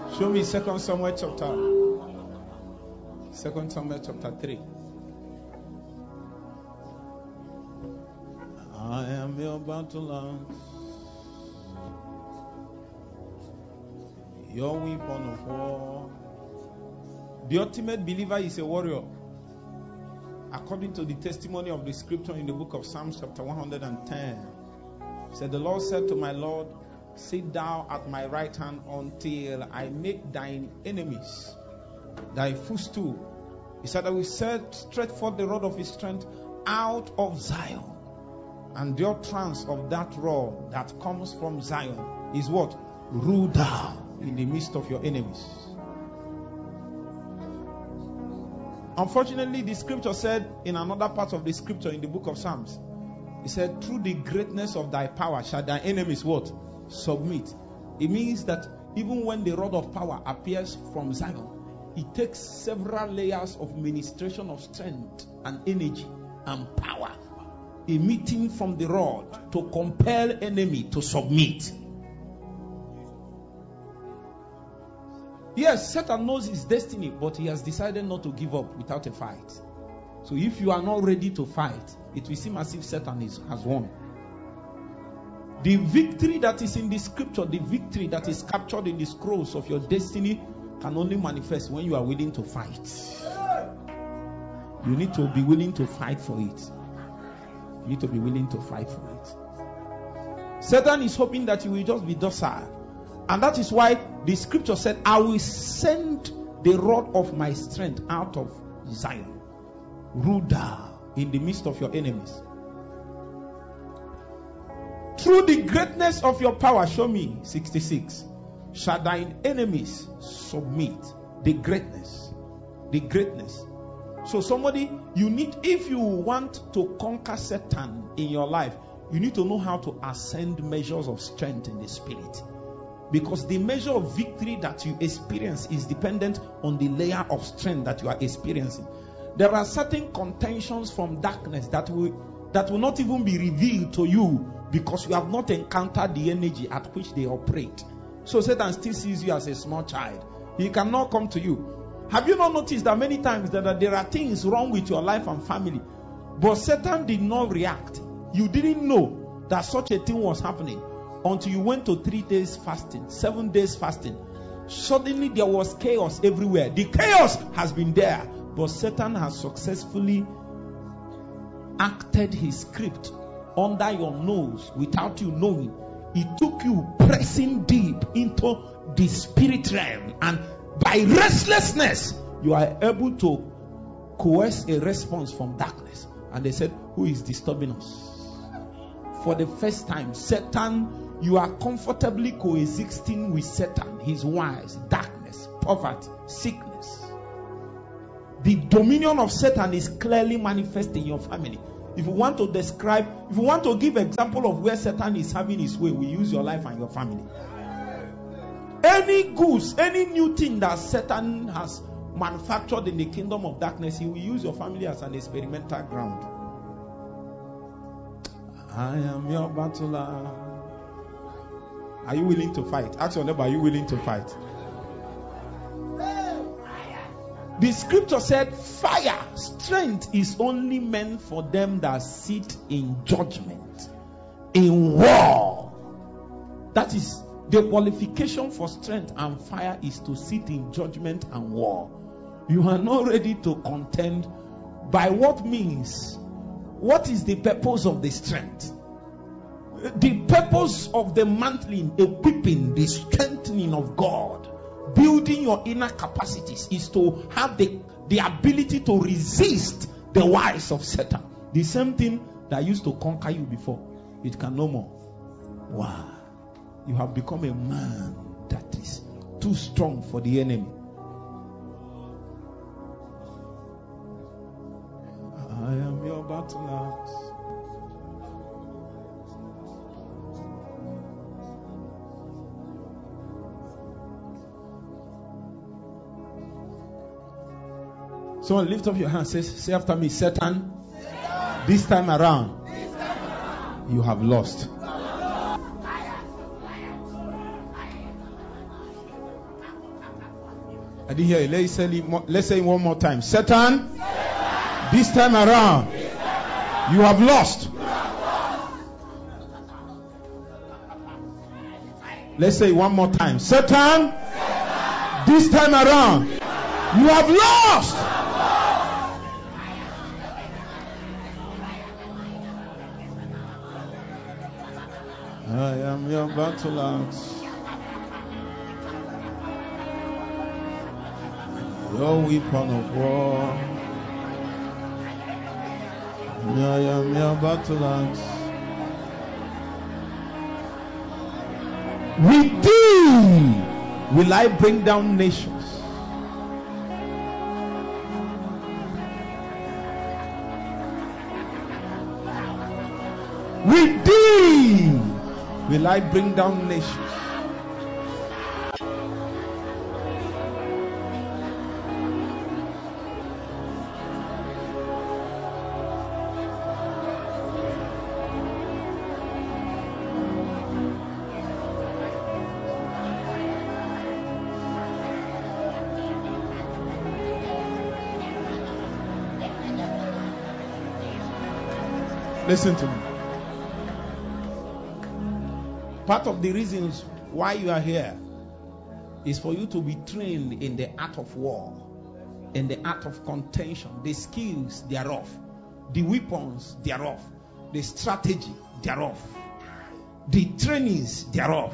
Show me 2 Samuel chapter 3. I am your battle axe, your weapon of war. The ultimate believer is a warrior. According to the testimony of the scripture in the book of Psalms chapter 110, said the Lord said to my Lord, sit thou at my right hand until I make thine enemies thy footstool. He said, I will set straight forth the rod of his strength out of Zion. And the utterance of that rod that comes from Zion is what? Rule down in the midst of your enemies. Unfortunately, the scripture said in another part of the scripture in the book of Psalms, it said, through the greatness of thy power shall thy enemies what? Submit. It means that even when the rod of power appears from Zion, it takes several layers of ministration of strength and energy and power emitting from the rod to compel enemy to submit. Yes, Satan knows his destiny, but he has decided not to give up without a fight. So if you are not ready to fight, it will seem as if Satan has won. The victory that is in the scripture, the victory that is captured in the scrolls of your destiny can only manifest when you are willing to fight. You need to be willing to fight for it. You need to be willing to fight for it. Satan is hoping that you will just be docile. And that is why the scripture said, I will send the rod of my strength out of Zion. Ruda in the midst of your enemies. Through the greatness of your power, show me 66. Shall thine enemies submit? The greatness. The greatness. So somebody, you need, if you want to conquer Satan in your life, you need to know how to ascend measures of strength in the spirit. Because the measure of victory that you experience is dependent on the layer of strength that you are experiencing. There are certain contentions from darkness that will not even be revealed to you because you have not encountered the energy at which they operate. So Satan still sees you as a small child. He cannot come to you. Have you not noticed that many times that there are things wrong with your life and family, but Satan did not react? You didn't know that such a thing was happening until you went to 3 days fasting, 7 days fasting. Suddenly there was chaos everywhere. The chaos has been there, but Satan has successfully acted his script under your nose without you knowing. He took you pressing deep into the spirit realm, and by restlessness you are able to coerce a response from darkness. And they said, who is disturbing us? For the first time, Satan, you are comfortably coexisting with Satan, his wives, darkness, poverty, sickness. The dominion of Satan is clearly manifest in your family. If you want to describe, if you want to give example of where Satan is having his way, we use your life and your family. Any goods, any new thing that Satan has manufactured in the kingdom of darkness, he will use your family as an experimental ground. I am your battler. Are you willing to fight? Ask your neighbor, are you willing to fight? The scripture said, fire, strength is only meant for them that sit in judgment, in war. That is, the qualification for strength and fire is to sit in judgment and war. You are not ready to contend. By what means? What is the purpose of the strength? The purpose of the mantling, equipping, the strengthening of God, building your inner capacities is to have the ability to resist the wiles of Satan. The same thing that used to conquer you before, it can no more. Wow. You have become a man that is too strong for the enemy. I am your battle axe. So lift up your hand. Say after me, Satan, this time around, you have lost. I didn't hear you. Let's say it one more time. Satan, this time around, you have lost. Let's say it one more time. Satan, this time around, you have lost. I am your battle axe. Your weapon of war. I am your battle axe. With thee will I bring down nations. With thee will I bring down nations. Listen to me. Part of the reasons why you are here is for you to be trained in the art of war, in the art of contention, the skills thereof, the weapons thereof, the strategy thereof, the trainings thereof.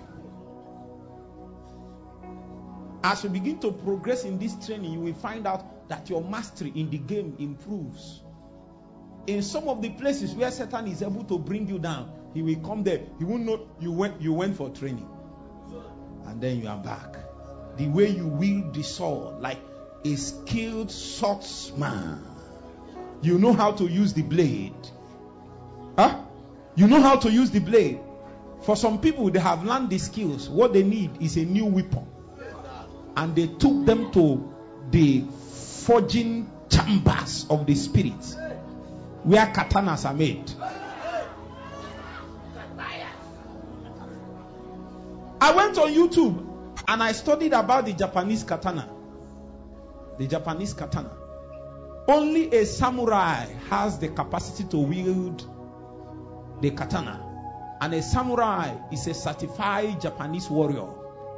As you begin to progress in this training, you will find out that your mastery in the game improves. In some of the places where Satan is able to bring you down, he will come there. He won't know you went for training. And then you are back. The way you wield the sword like a skilled swordsman. You know how to use the blade. Huh? You know how to use the blade. For some people, they have learned the skills. What they need is a new weapon. And they took them to the forging chambers of the spirit, where katanas are made. I went on YouTube and I studied about the Japanese katana. The Japanese katana. Only a samurai has the capacity to wield the katana. And a samurai is a certified Japanese warrior.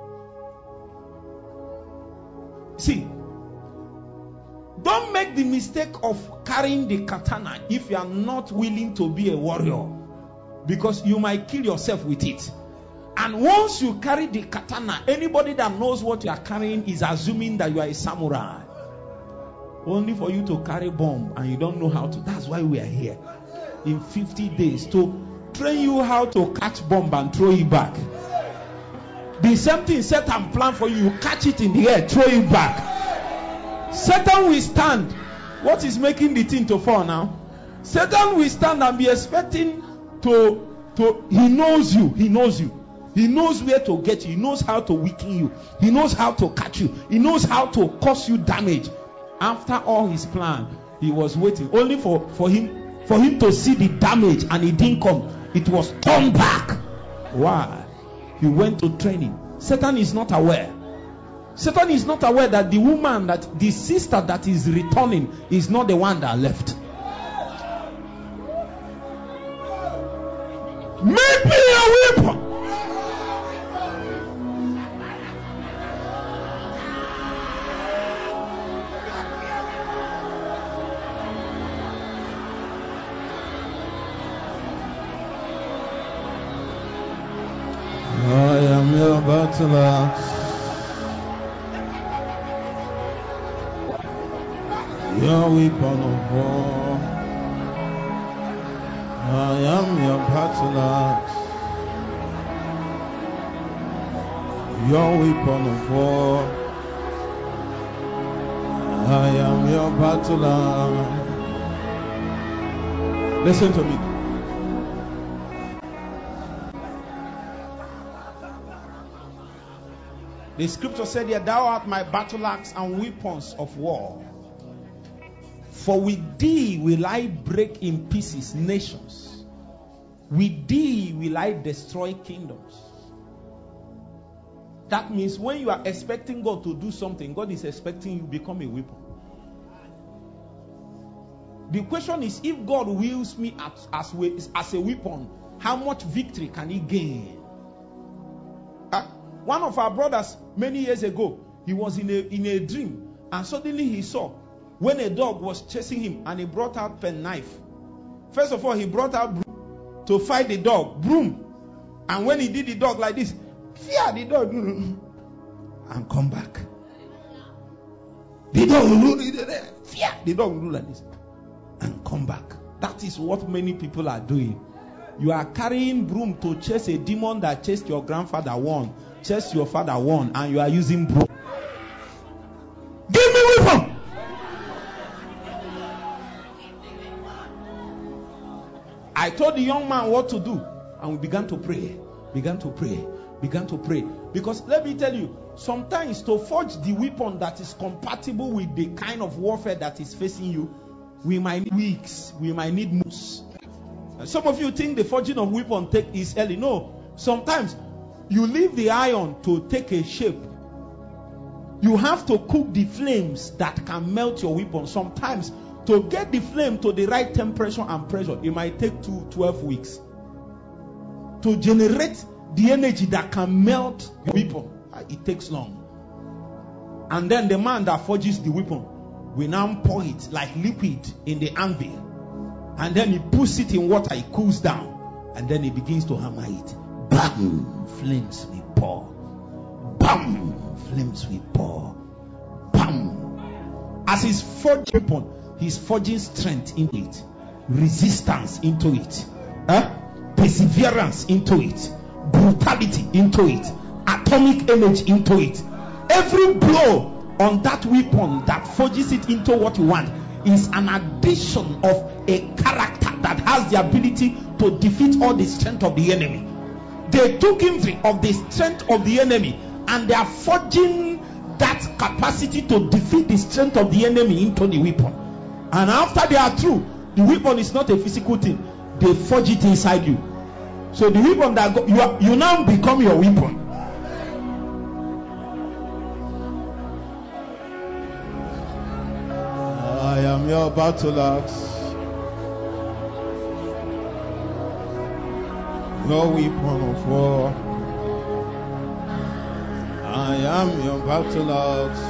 See, don't make the mistake of carrying the katana if you are not willing to be a warrior, because you might kill yourself with it. And once you carry the katana, anybody that knows what you are carrying is assuming that you are a samurai. Only for you to carry bomb and you don't know how to. That's why we are here in 50 days to train you how to catch bomb and throw it back. The same thing Satan plan for you. You catch it in the air, throw it back. Satan will stand. What is making the thing to fall now? Satan will stand and be expecting to he knows you. He knows you. He knows where to get you. He knows how to weaken you. He knows how to catch you. He knows how to cause you damage. After all his plan, he was waiting only for him to see the damage, and it didn't come. It was turned back. Why? He went to training. Satan is not aware. Satan is not aware that the woman, that the sister that is returning, is not the one that left. Make me a weapon. I am your battle axe. Your weapon of war. I am your battle axe. Your weapon of war. I am your battle axe. Listen to me. The scripture said here, thou art my battle axe and weapons of war. For with thee will I break in pieces nations. With thee will I destroy kingdoms. That means when you are expecting God to do something, God is expecting you to become a weapon. The question is, if God wills me as a weapon, how much victory can he gain? One of our brothers many years ago, he was in a dream, and suddenly he saw when a dog was chasing him, and he brought out pen knife. First of all, he brought out broom to fight the dog, broom. And when he did the dog like this, fear the dog and come back. The dog will fear the dog will do like this and come back. That is what many people are doing. You are carrying broom to chase a demon that chased your grandfather one, chased your father one, and you are using broom. Give me weapon. I told the young man what to do, and we began to pray. Because let me tell you, sometimes to forge the weapon that is compatible with the kind of warfare that is facing you, we might need weeks, we might need months. Some of you think the forging of weapon is early. No, sometimes you leave the iron to take a shape. You have to cook the flames that can melt your weapon. Sometimes to get the flame to the right temperature and pressure, it might take 12 weeks. To generate the energy that can melt your weapon, it takes long. And then the man that forges the weapon will now pour it like liquid in the anvil. And then he puts it in water, it cools down. And then he begins to hammer it. Bam! Flames will pour. Bam! Flames will pour. Bam! As he's forging weapon, he's forging strength into it. Resistance into it. Perseverance into it. Brutality into it. Atomic energy into it. Every blow on that weapon that forges it into what you want is an addition of a character that has the ability to defeat all the strength of the enemy. They took inventory of the strength of the enemy, and they are forging that capacity to defeat the strength of the enemy into the weapon. And after they are through, the weapon is not a physical thing. They forge it inside you. So the weapon that you now become your weapon. I am your battle axe, your weapon of war. I am your battle axe,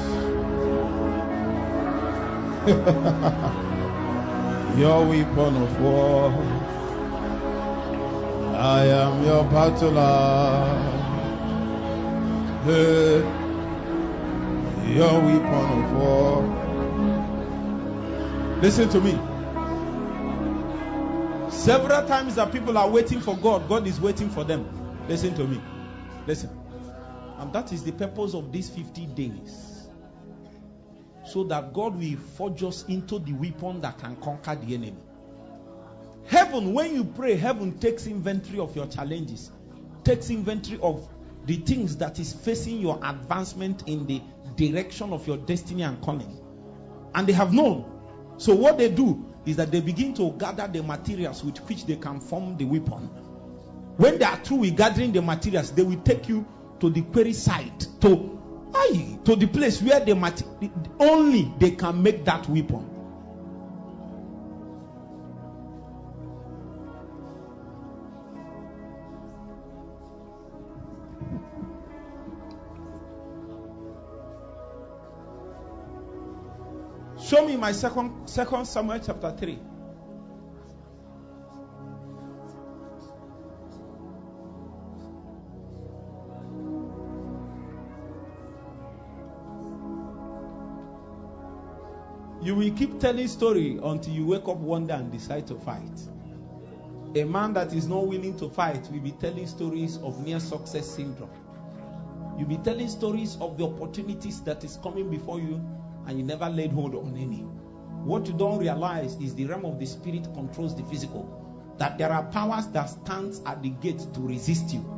your weapon of war. I am your battle axe, your weapon of war. Listen to me. Several times that people are waiting for God, God is waiting for them. Listen to me. Listen. And that is the purpose of these 50 days. So that God will forge us into the weapon that can conquer the enemy. Heaven, when you pray, heaven takes inventory of your challenges. Takes inventory of the things that is facing your advancement in the direction of your destiny and calling. And they have known. So what they do is that they begin to gather the materials with which they can form the weapon. When they are through with gathering the materials, they will take you to the quarry site, to the place where only they can make that weapon. Show me my second Samuel chapter 3. You will keep telling story until you wake up one day and decide to fight. A man that is not willing to fight will be telling stories of near success syndrome. You'll be telling stories of the opportunities that is coming before you, and you never laid hold on any. What you don't realize is the realm of the spirit controls the physical. That there are powers that stand at the gate to resist you.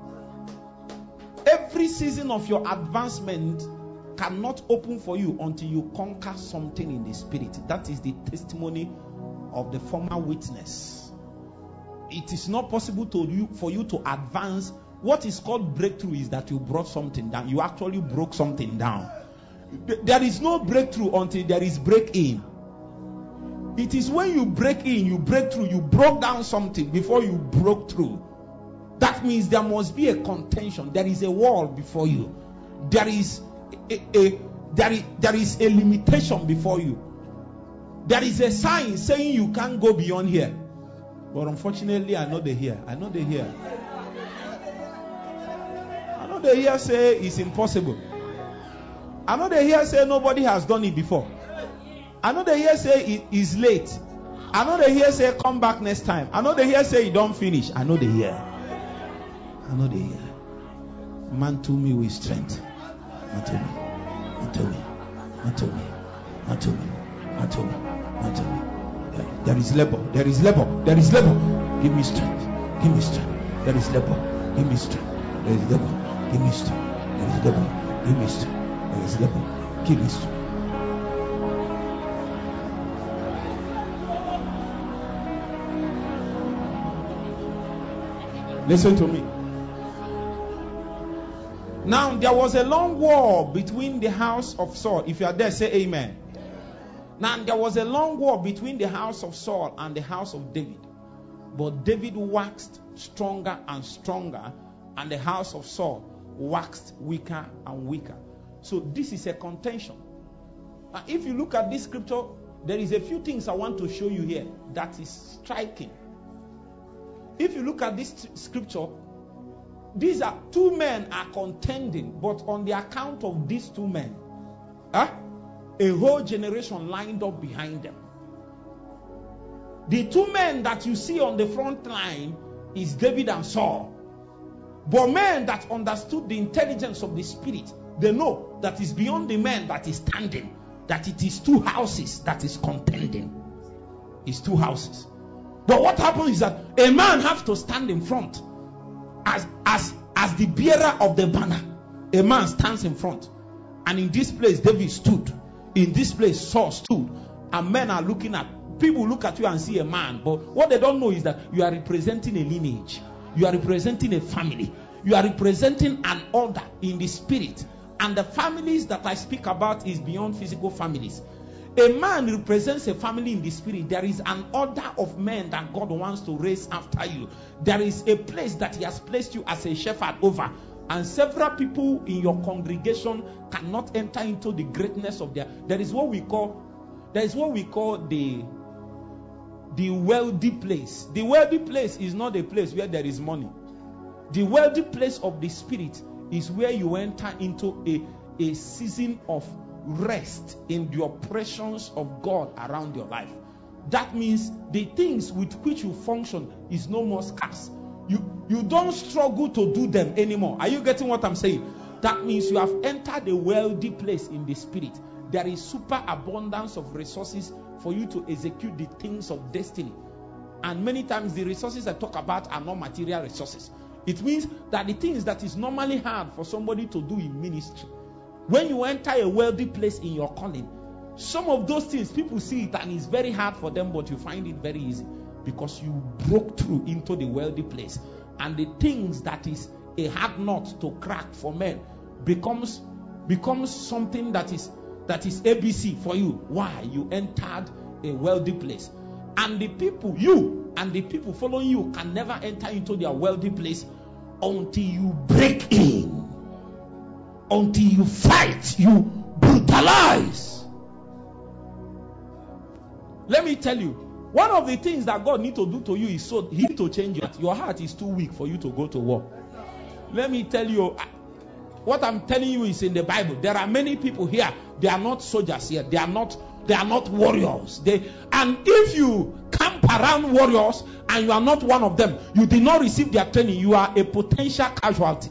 Every season of your advancement cannot open for you until you conquer something in the spirit. That is the testimony of the former witness. It is not possible for you to advance what is called breakthrough is that you brought something down. You actually broke something down. There is no breakthrough until there is break-in. It is when you break in, you break through, you broke down something before you broke through. That means there must be a contention. There is a wall before you. There is a limitation before you. There is a sign saying you can't go beyond here. But unfortunately, I know they hear. I know they hear say it's impossible. I know they hear say nobody has done it before. I know they hear say it is late. I know they hear say come back next time. I know they hear say you don't finish. I know they hear. I know they hear. Mantle me with strength. Mantle me. Mantle me. Mantle me. Mantle me. Mantle me. Mantle me. There is labor. There is labor. There is labor. Give me strength. Give me strength. There is labor. Give me strength. There is labor. Give me strength. There is labor. Give me strength. There is labor. Give me strength. Listen to me. Now there was a long war between the house of Saul. If you are there, say amen. Now there was a long war between the house of Saul and the house of David. But David waxed stronger and stronger, and the house of Saul waxed weaker and weaker. So this is a contention. Now, if you look at this scripture, there is a few things I want to show you here that is striking. If you look at this scripture, these are two men are contending, but on the account of these two men, a whole generation lined up behind them. The two men that you see on the front line is David and Saul. But men that understood the intelligence of the spirit, they know that it's beyond the man that is standing, that it is two houses that is contending. It's two houses. But what happens is that a man has to stand in front as the bearer of the banner. A man stands in front. And in this place, David stood. In this place, Saul stood. And men are looking at, people look at you and see a man. But what they don't know is that you are representing a lineage. You are representing a family. You are representing an order in the spirit. And the families that I speak about is beyond physical families. A man represents a family in the spirit. There is an order of men that God wants to raise after you. There is a place that He has placed you as a shepherd over. And several people in your congregation cannot enter into the greatness of their. There is what we call the wealthy place. The wealthy place is not a place where there is money. The wealthy place of the spirit is where you enter into a season of rest in the operations of God around your life. That means the things with which you function is no more scarce. You don't struggle to do them anymore. Are you getting what I'm saying? That means you have entered a wealthy place in the spirit. There is super abundance of resources for you to execute the things of destiny. And many times the resources I talk about are not material resources. It means that the things that is normally hard for somebody to do in ministry, when you enter a wealthy place in your calling, some of those things people see it and it's very hard for them, but you find it very easy because you broke through into the wealthy place. And the things that is a hard nut to crack for men becomes something that is ABC for you. Why? You entered a wealthy place. And the people, you and the people following you can never enter into their wealthy place until you break in. Until you fight, you brutalize. Let me tell you, one of the things that God needs to do to you is so He needs to change it. Your heart is too weak for you to go to war. Let me tell you, what I'm telling you is in the Bible. There are many people here, they are not soldiers here. They are not warriors. And if you camp around warriors and you are not one of them, you did not receive their training, you are a potential casualty.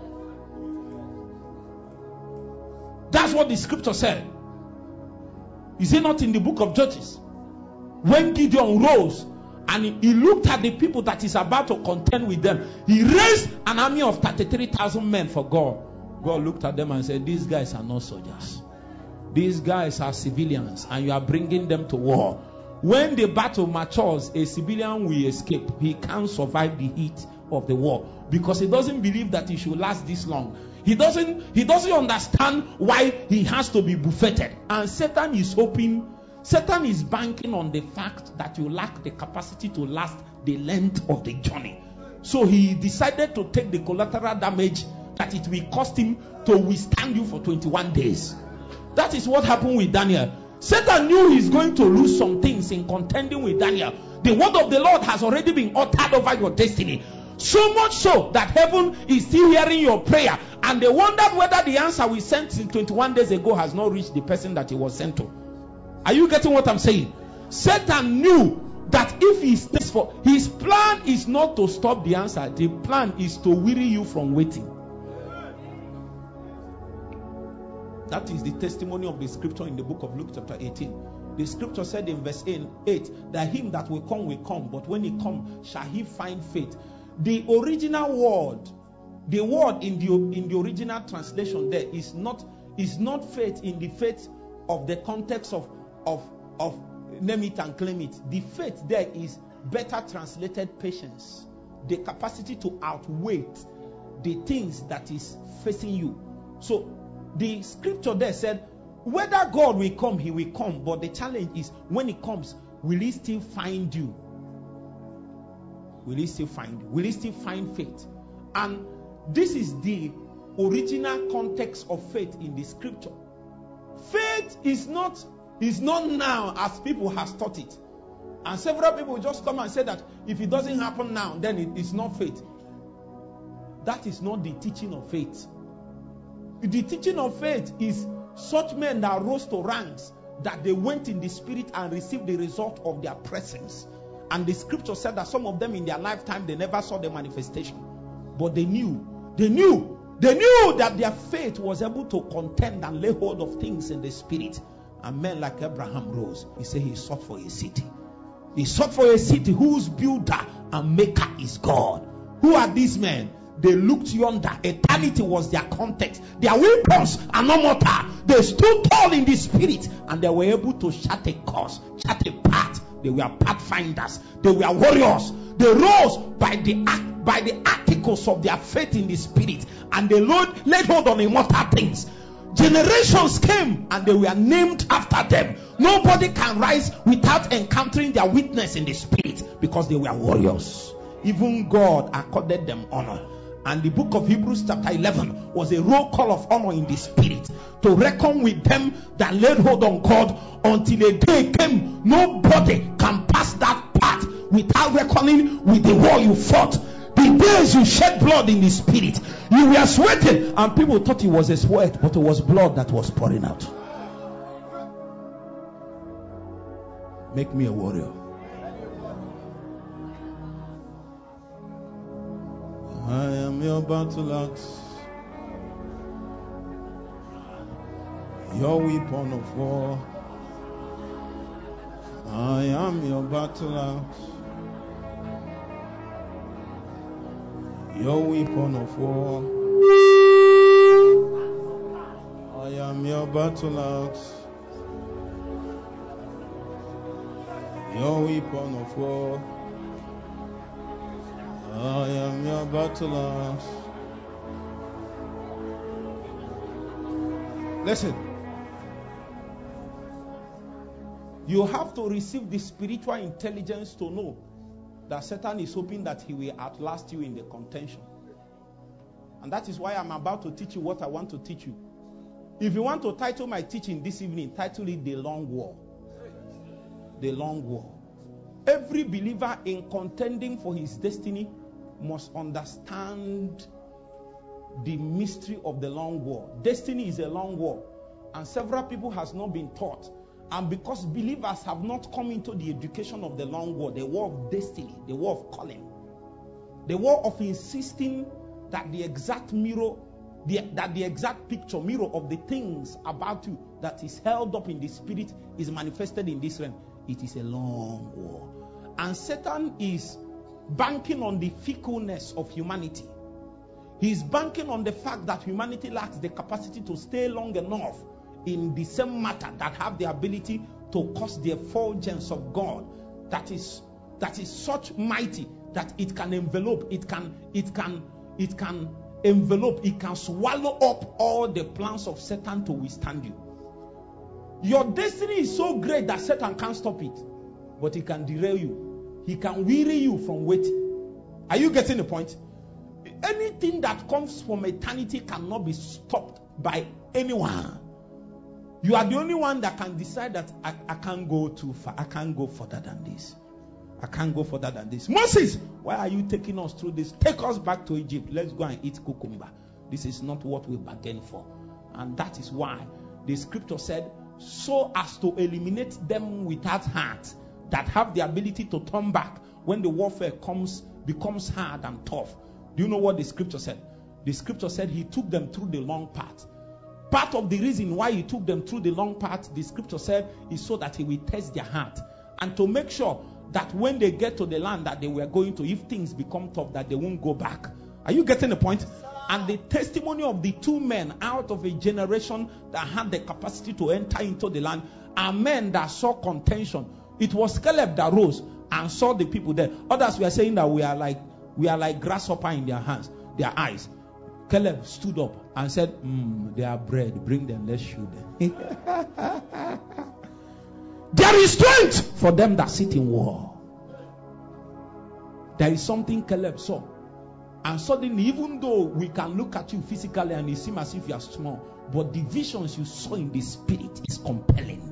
That's what the scripture said. Is it not in the book of Judges? When Gideon rose and he looked at the people that is about to contend with them, he raised an army of 33,000 men for God. God looked at them and said, these guys are not soldiers. These guys are civilians and you are bringing them to war. When the battle matures, a civilian will escape. He can't survive the heat of the war, because he doesn't believe that he should last this long. He doesn't understand why he has to be buffeted. And Satan is banking on the fact that you lack the capacity to last the length of the journey. So he decided to take the collateral damage that it will cost him to withstand you for 21 days. That is what happened with Daniel. Satan knew he's going to lose some things in contending with Daniel. The word of the Lord has already been uttered over your destiny. So much so that heaven is still hearing your prayer. And they wondered whether the answer we sent 21 days ago has not reached the person that it was sent to. Are you getting what I'm saying? Satan knew that if he stays for, his plan is not to stop the answer. The plan is to weary you from waiting. That is the testimony of the scripture in the book of Luke chapter 18. The scripture said in verse 8 that him that will come, but when he comes, shall he find faith? The original word, the word in the original translation there is not faith in the faith of the context of name it and claim it. The faith there is better translated patience, the capacity to outweigh the things that is facing you. So the scripture there said, whether God will come, he will come. But the challenge is, when he comes, will he still find you? Will he still find you? Will he still find faith? And this is the original context of faith in the scripture. Faith is not now as people have taught it. And several people just come and say that if it doesn't happen now, then it is not faith. That is not the teaching of faith. The teaching of faith is such men that rose to ranks, that they went in the spirit and received the result of their presence. And the scripture said that some of them in their lifetime, they never saw the manifestation. But they knew that their faith was able to contend and lay hold of things in the spirit. And men like Abraham rose. He said he sought for a city. He sought for a city whose builder and maker is God. Who are these men? They looked yonder. Eternity was their context. Their weapons are no mortal. They stood tall in the spirit, and they were able to chart a course, chart a path. They were pathfinders. They were warriors. They rose by the articles of their faith in the spirit, and they laid hold on immortal things. Generations came and they were named after them. Nobody can rise without encountering their witness in the spirit, because they were warriors. Even God accorded them honor. And the book of Hebrews chapter 11 was a roll call of honor in the spirit, to reckon with them that laid hold on God until a day came. Nobody can pass that path without reckoning with the war you fought. The days you shed blood in the spirit, you were sweating, and people thought it was a sweat, but it was blood that was pouring out. Make me a warrior. I am your battle axe, your weapon of war. I am your battle axe, your weapon of war. I am your battle axe, your weapon of war. I am your battle axe. Listen. You have to receive the spiritual intelligence to know that Satan is hoping that he will outlast you in the contention. And that is why I'm about to teach you what I want to teach you. If you want to title my teaching this evening, title it The Long War. The Long War. Every believer in contending for his destiny must understand the mystery of the long war. Destiny is a long war, and several people has not been taught. And because believers have not come into the education of the long war, the war of destiny, the war of calling, the war of insisting that the exact mirror, the exact picture, mirror of the things about you that is held up in the spirit is manifested in this realm. It is a long war. And Satan is banking on the fickleness of humanity. He's banking on the fact that humanity lacks the capacity to stay long enough in the same matter that have the ability to cause the effulgence of God that is such mighty that it can envelope, it can envelope, it can swallow up all the plans of Satan to withstand you. Your destiny is so great that Satan can't stop it, but he can derail you. He can weary you from waiting. Are you getting the point? Anything that comes from eternity cannot be stopped by anyone. You are the only one that can decide that I can't go too far. I can't go further than this. I can't go further than this. Moses, why are you taking us through this? Take us back to Egypt. Let's go and eat cucumber. This is not what we bargained for. And that is why the scripture said, so as to eliminate them without heart, that have the ability to turn back when the warfare becomes hard and tough. Do you know what the scripture said? The scripture said he took them through the long path. Part of the reason why he took them through the long path, the scripture said, is so that he will test their heart. And to make sure that when they get to the land that they were going to, if things become tough, that they won't go back. Are you getting the point? And the testimony of the two men out of a generation that had the capacity to enter into the land are men that saw contention. It was Caleb that rose and saw the people there. Others were saying that we are like grasshopper in their eyes. Caleb stood up and said, they are bread. Bring them, let's shoot them. There is strength for them that sit in war. There is something Caleb saw. And suddenly, even though we can look at you physically and it seems as if you are small, but the visions you saw in the spirit is compelling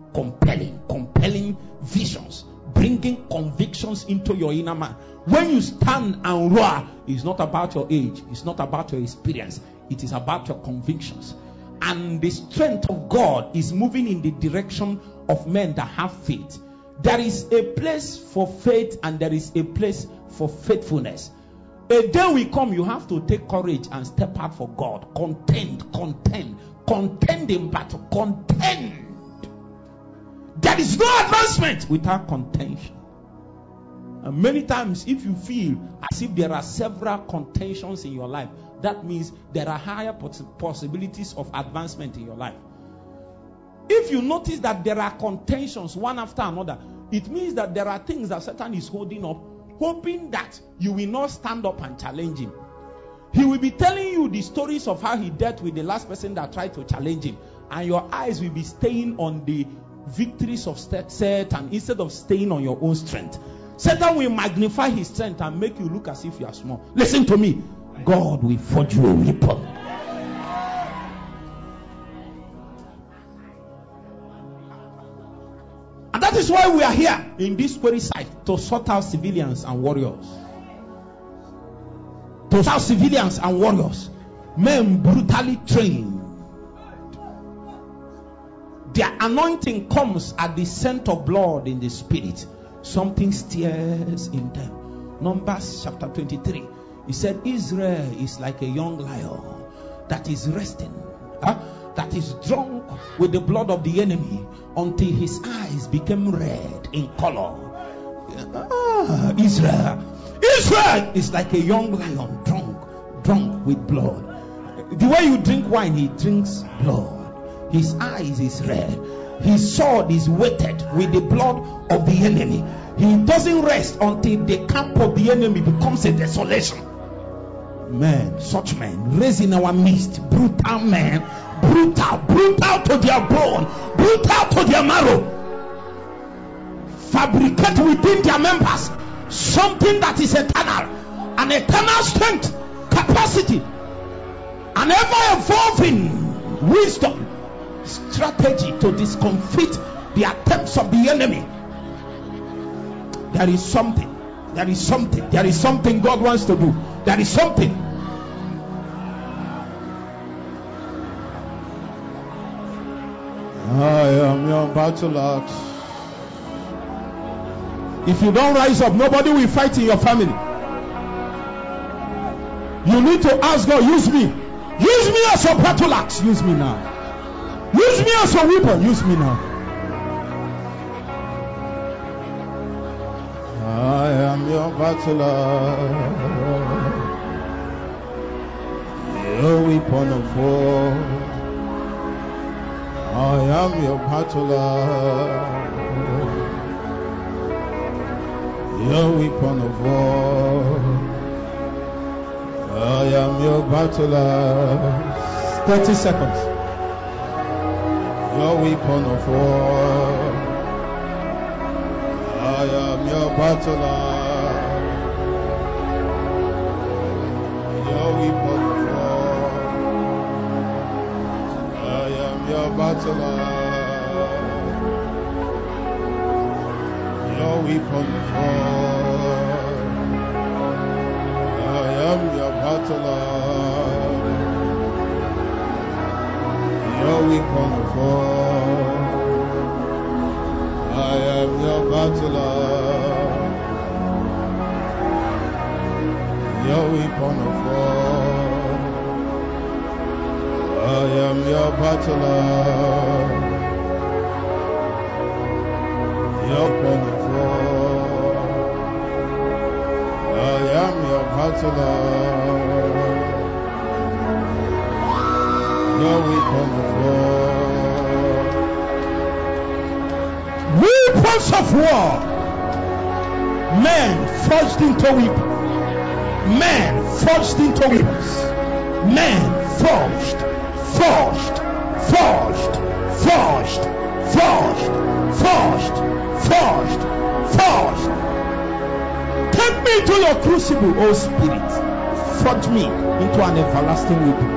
visions, bringing convictions into your inner man. When you stand and roar, it's not about your age, it's not about your experience, it is about your convictions. And the strength of God is moving in the direction of men that have faith. There is a place for faith and there is a place for faithfulness. A day will come, you have to take courage and step out for God. Contend in battle. Contend. There is no advancement without contention. And many times, if you feel as if there are several contentions in your life, that means there are higher possibilities of advancement in your life. If you notice that there are contentions one after another, it means that there are things that Satan is holding up, hoping that you will not stand up and challenge him. He will be telling you the stories of how he dealt with the last person that tried to challenge him, and your eyes will be staying on the victories of Satan instead of staying on your own strength. Satan will magnify his strength and make you look as if you are small. Listen to me. God will forge you a weapon. And that is why we are here in this very site, to sort out civilians and warriors. To sort out civilians and warriors. Men brutally trained. Their anointing comes at the scent of blood in the spirit. Something stirs in them. Numbers chapter 23. He said, Israel is like a young lion that is resting, that is drunk with the blood of the enemy until his eyes became red in color. Israel is like a young lion drunk with blood. The way you drink wine, he drinks blood. His eyes is red. His sword is weighted with the blood of the enemy. He doesn't rest until the camp of the enemy becomes a desolation. Men, such men, raised in our midst, brutal men, brutal to their bone, brutal to their marrow, fabricate within their members something that is eternal, an eternal strength, capacity, an ever-evolving wisdom, strategy to discomfit the attempts of the enemy. There is something God wants to do. There is something. I am your battle axe. If you don't rise up, nobody will fight in your family. You need to ask God, use me. Use me as a battle axe. Use me now. Use me as a weapon. Use me now. I am your battle axe. Your weapon of war. I am your battle axe. your weapon of war. I am your battler. 30 seconds. Your weapon of war. I am your battler. Your weapon of war. I am your battler. Your weapon of war. I am your battler. Your weapon of war. I am your battler. Your weapon of war. I am your battler. Your weapon of war. I am your battler. Your weapon of war. Weapons of war. Men forged into weapons. Men forged into weapons. Men forged. Take me to your crucible, O Spirit. Forge me into an everlasting weapon.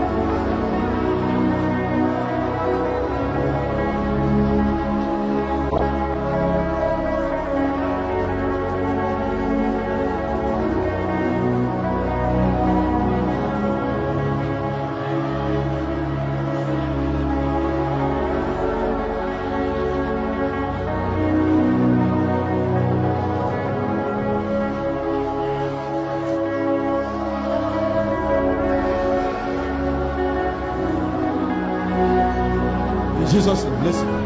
Jesus, bless you.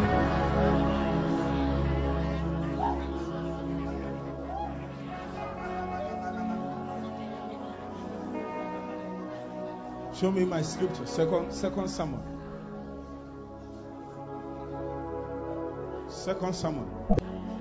Show me my scripture. Second Samuel. 2 Samuel.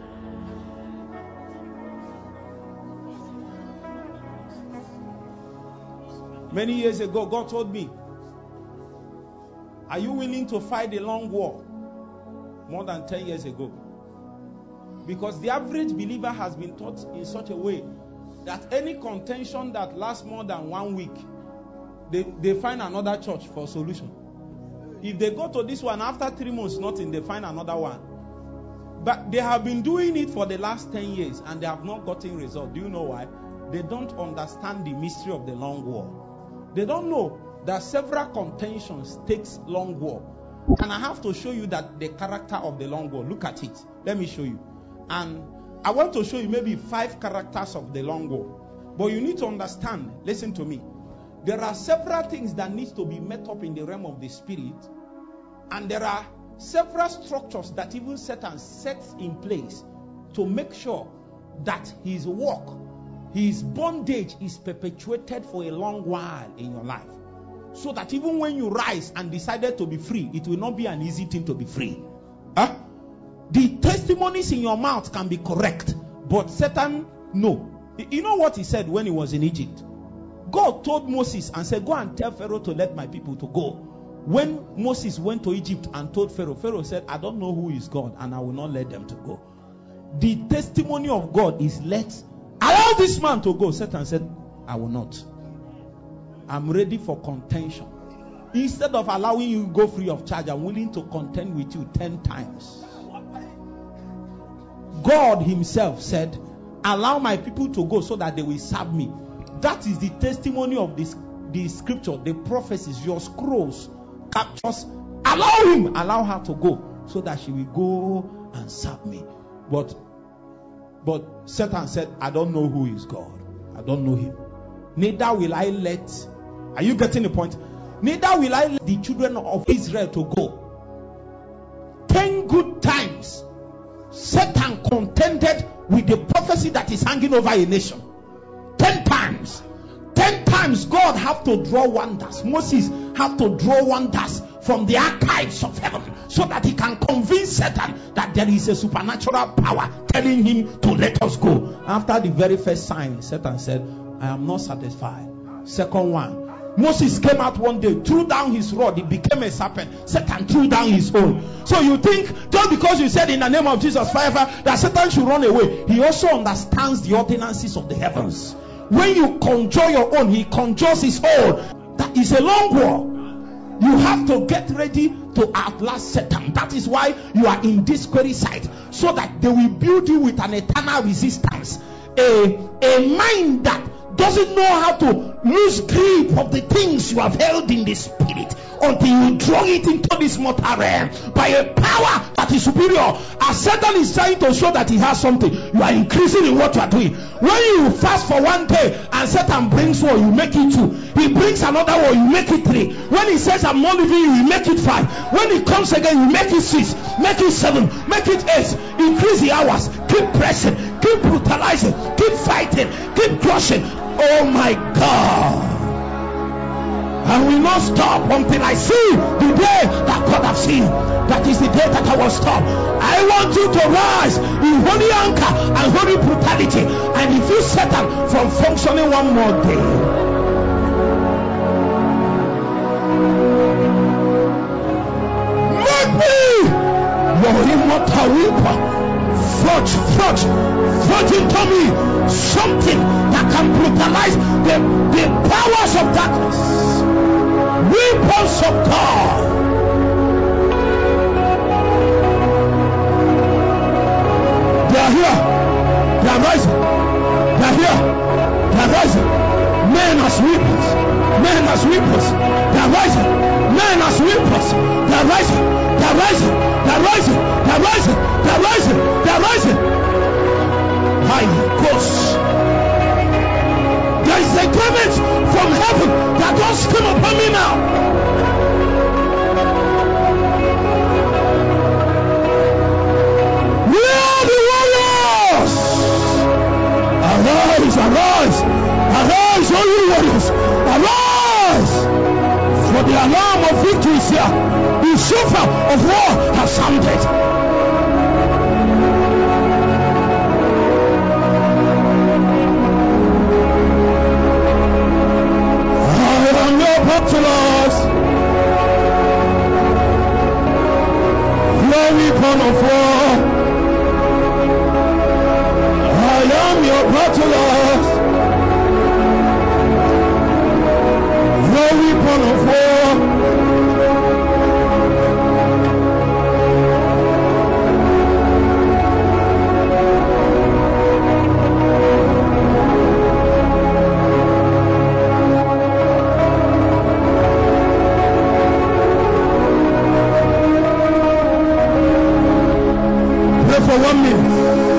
Many years ago, God told me, are you willing to fight a long war? More than 10 years ago. Because the average believer has been taught in such a way that any contention that lasts more than 1 week, they find another church for solution. If they go to this one after 3 months, nothing, they find another one. But they have been doing it for the last 10 years and they have not gotten result. Do you know why? They don't understand the mystery of the long war. They don't know that several contentions takes long war. And I have to show you that the character of the long war. Look at it. Let me show you. And I want to show you maybe 5 characters of the long war. But you need to understand, listen to me. There are several things that need to be met up in the realm of the spirit. And there are several structures that even Satan sets in place to make sure that his work, his bondage is perpetuated for a long while in your life. So that even when you rise and decided to be free, it will not be an easy thing to be free. The testimonies in your mouth can be correct, but Satan, no. You know what he said when he was in Egypt? God told Moses and said, go and tell Pharaoh to let my people to go. When Moses went to Egypt and told Pharaoh, Pharaoh said, I don't know who is God and I will not let them to go. The testimony of God is allow this man to go. Satan said, I will not. I'm ready for contention. Instead of allowing you to go free of charge, I'm willing to contend with you 10 times. God himself said, allow my people to go so that they will serve me. That is the testimony of the scripture, the prophecies, your scrolls, captures. Allow her to go so that she will go and serve me. But Satan said, I don't know who is God. I don't know him. Neither will I let, are you getting the point? Neither will I let the children of Israel to go. 10 good times Satan contended with the prophecy that is hanging over a nation. 10 times. 10 times God have to draw wonders. Moses have to draw wonders from the archives of heaven so that he can convince Satan that there is a supernatural power telling him to let us go. After the very first sign, Satan said, I am not satisfied. Second one, Moses came out one day, threw down his rod, it became a serpent. Satan threw down his own. So you think just because you said in the name of Jesus forever that Satan should run away, he also understands the ordinances of the heavens. When you conjure your own, he conjures his own. That is a long war. You have to get ready to outlast Satan. That is why you are in this query site, so that they will build you with an eternal resistance, a mind that doesn't know how to lose grip of the things you have held in the spirit until you draw it into this mortal realm by a power that is superior. As Satan is trying to show that he has something, you are increasing in what you are doing. When you fast for one day and Satan brings one, you make it 2. He brings another one, you make it 3. When he says I'm not leaving you, you make it 5. When he comes again, you make it 6, make it 7, make it 8. Increase the hours, keep pressing, keep brutalizing, keep fighting, keep crushing. Oh my God. I will not stop until I see the day that God has seen. That is the day that I will stop. I want you to rise in holy anchor and holy brutality and refuse Satan from functioning one more day. Make me your immortal weapon. Forge into me something that can brutalize the powers of darkness. Weapons of God. They are here. They are rising. They are here. They are rising. Men as weapons. Men as weapons. They are rising. Men as weapons. They are rising. They are rising. They are rising. They are rising. They are rising. They are rising. High Ghost. There is a garment from heaven that just came upon me now. We are the warriors. Arise, arise, arise, all you warriors. Arise. For the alarm of victory is here. The shofar of war has sounded. Baptized, your weapon of war. I am your baptized, your weapon of war. For 1 minute.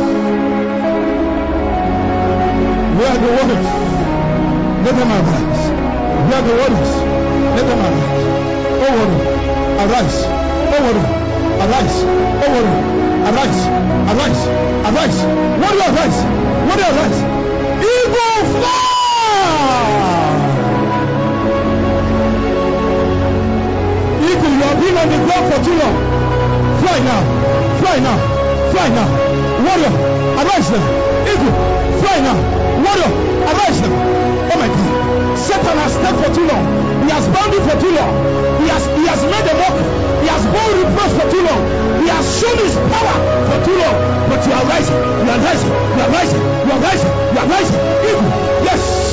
Where are the waters? Let them arise. Where are the waters? Let them arise. Oh water, arise. Oh water, arise. Oh water, arise. Arise. Arise. Water, arise. Water, arise. Eagle fly. Eagle, you have been on the ground for too long. Fly now. Fly now. Fly now. Warrior, arise now. Eagle, fly now. Warrior, arise now. Oh my God. Satan has stayed for too long. He has bound you for too long. He has made a mockery. He has borne reproach for too long. He has shown his power for too long. But you are rising. You are rising. You are rising. You are rising. You are rising. Eagle, yes.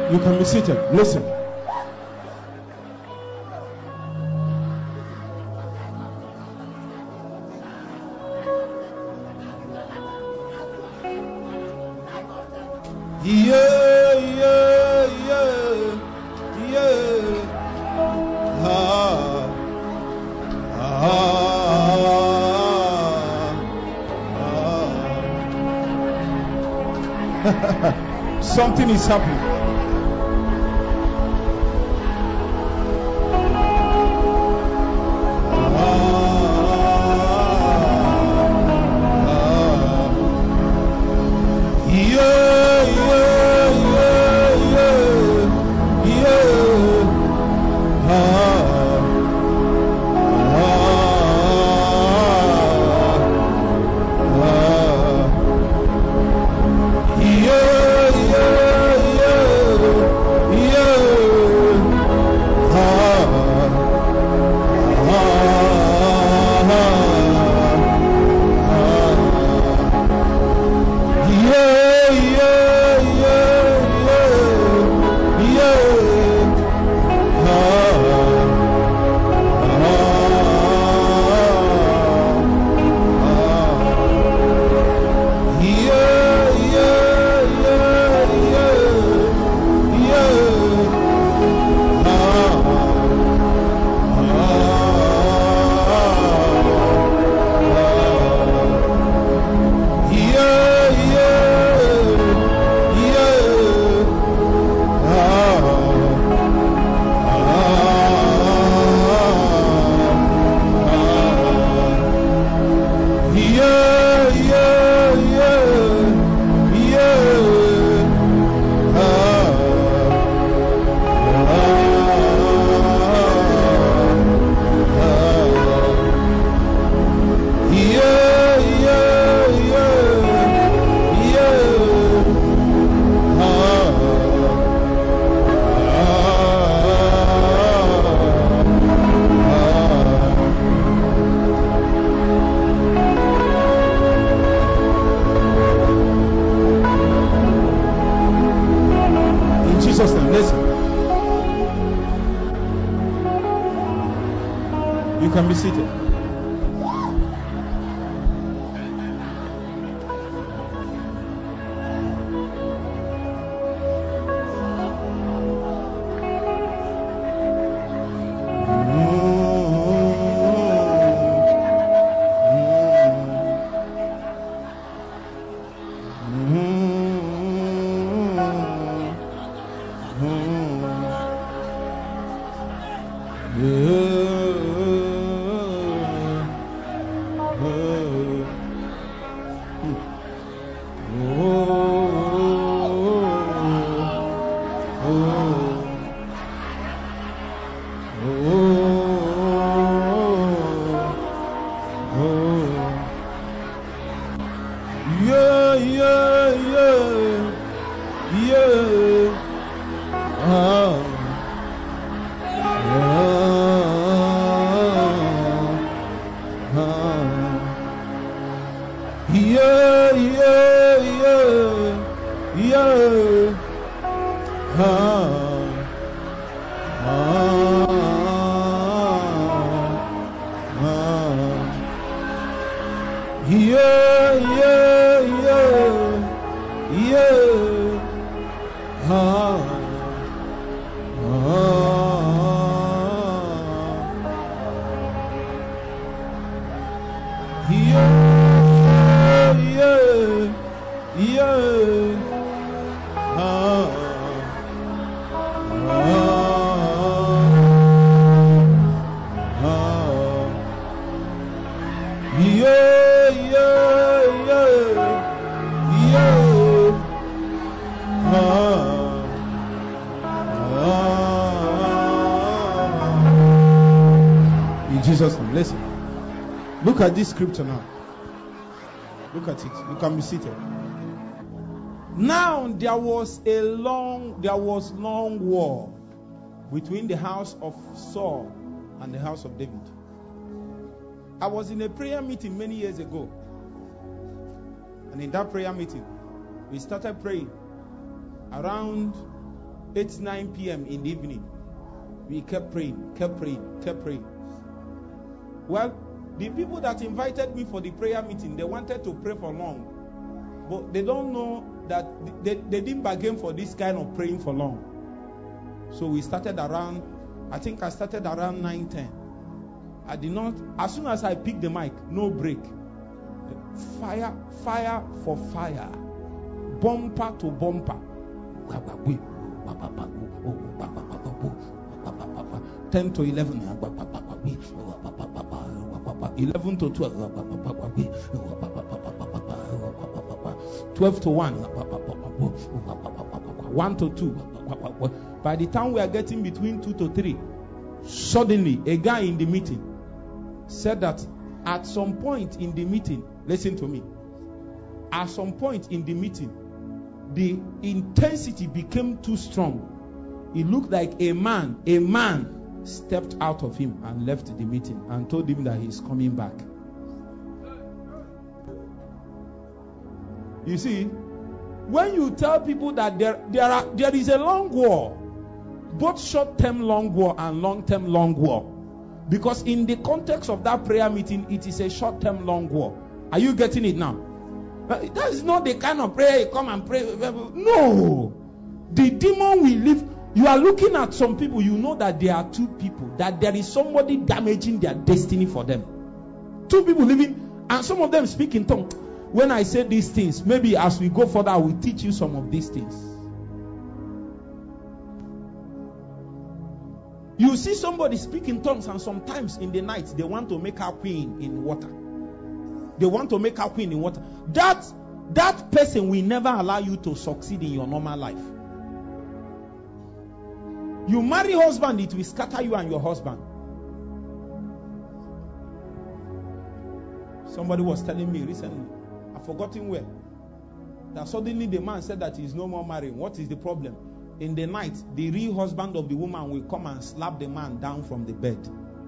You can be seated. Listen. Yeah, yeah, yeah, yeah. Something is happening. You can be seated. Look at this scripture now. Look at it. You can be seated. Now there was long war between the house of Saul and the house of David. I was in a prayer meeting many years ago. And in that prayer meeting, we started praying around 8, 9 p.m. in the evening. We kept praying. Well, the people that invited me for the prayer meeting, they wanted to pray for long. But they don't know that they didn't bargain for this kind of praying for long. So we started around, I think I started around 9:10. I did not, as soon as I picked the mic, no break. Fire for fire. Bumper to bumper. 10 to 11. 11 to 12. 12 to 1. 1 to 2. By the time we are getting between 2 to 3, suddenly a guy in the meeting said that at some point in the meeting, listen to me, at some point in the meeting, the intensity became too strong. It looked like a man stepped out of him and left the meeting and told him that he's coming back. You see, when you tell people that there is a long war, both short-term long war and long-term long war, because in the context of that prayer meeting, it is a short-term long war. Are you getting it now? That is not the kind of prayer you come and pray. No. The demon will leave. You are looking at some people, you know that there are two people, that there is somebody damaging their destiny for them. Two people living, and some of them speak in tongues. When I say these things, maybe as we go further, I will teach you some of these things. You see somebody speak in tongues, and sometimes in the night, they want to make her queen in water. They want to make her queen in water. That person will never allow you to succeed in your normal life. You marry husband, it will scatter you and your husband. Somebody was telling me recently, I've forgotten where, that suddenly the man said that he's no more marrying. What is the problem? In the night, the real husband of the woman will come and slap the man down from the bed.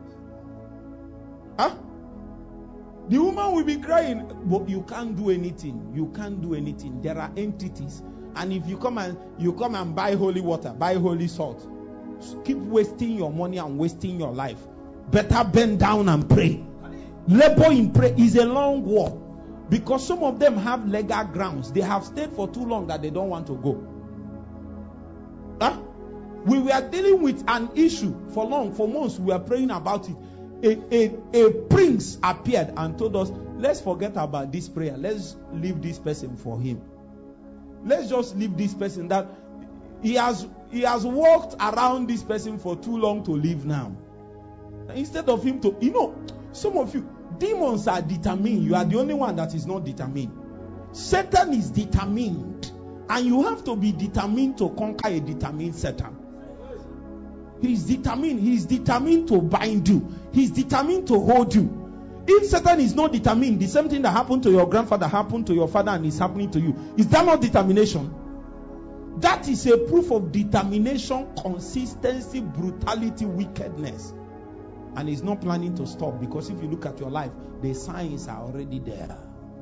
Huh? The woman will be crying, but you can't do anything. You can't do anything. There are entities. And if you come and buy holy water, buy holy salt, keep wasting your money and wasting your life. Better bend down and pray. Labor in prayer is a long war, because some of them have legal grounds. They have stayed for too long that they don't want to go. Huh? We were dealing with an issue for months. We were praying about it. A prince appeared and told us, let's forget about this prayer. Let's leave this person for him. Let's just leave this person. That he has walked around this person for too long to leave now. Instead of him to, some of you, demons are determined. You are the only one that is not determined. Satan is determined. And you have to be determined to conquer a determined Satan. He's determined. He's determined to bind you. He's determined to hold you. If Satan is not determined, the same thing that happened to your grandfather happened to your father and is happening to you. Is that not determination? That is a proof of determination, consistency, brutality, wickedness. And he's not planning to stop, because if you look at your life, the signs are already there.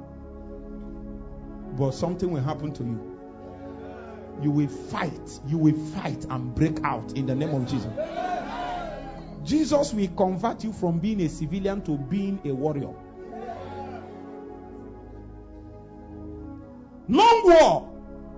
But something will happen to you. You will fight and break out in the name of Jesus. Jesus will convert you from being a civilian to being a warrior. Long war.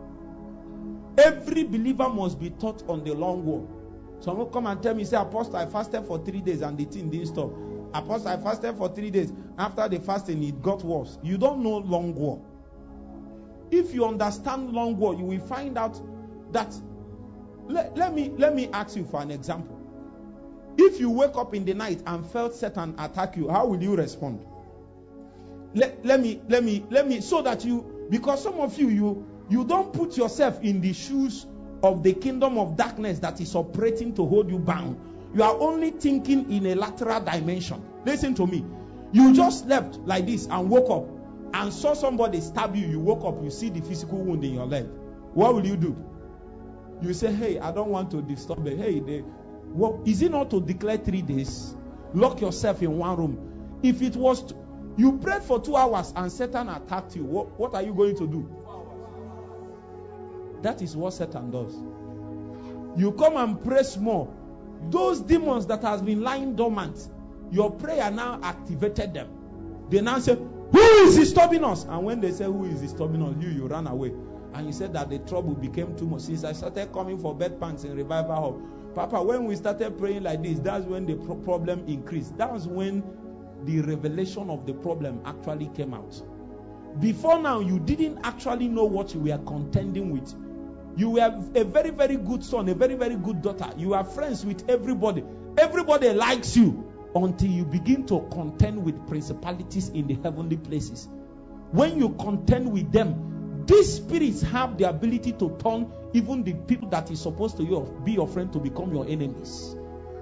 Every believer must be taught on the long war. Some will come and tell me, say, Apostle, I fasted for 3 days and the thing didn't stop. Apostle, I fasted for 3 days. After the fasting, it got worse. You don't know long war. If you understand long war, you will find out that, let me ask you for an example. If you wake up in the night and felt Satan attack you, how will you respond? Let me, so that you, because some of you don't put yourself in the shoes of the kingdom of darkness that is operating to hold you bound. You are only thinking in a lateral dimension. Listen to me. You just slept like this and woke up and saw somebody stab you. You woke up, you see the physical wound in your leg. What will you do? You say, hey, I don't want to disturb it. Hey, is it not to declare 3 days? Lock yourself in one room. If it was, you prayed for 2 hours and Satan attacked you, what are you going to do? That is what Satan does. You come and pray small. Those demons that has been lying dormant, your prayer now activated them. They now say, who is disturbing us? And when they say, who is disturbing us? You ran away. And you said that the trouble became too much. Since I started coming for bed pants in Revival Hall, Papa, when we started praying like this, that's when the problem increased. That was when the revelation of the problem actually came out. Before now, you didn't actually know what you were contending with. You were a very, very good son, a very, very good daughter. You are friends with everybody. Everybody likes you until you begin to contend with principalities in the heavenly places. When you contend with them, these spirits have the ability to turn even the people that is supposed to be your friend to become your enemies.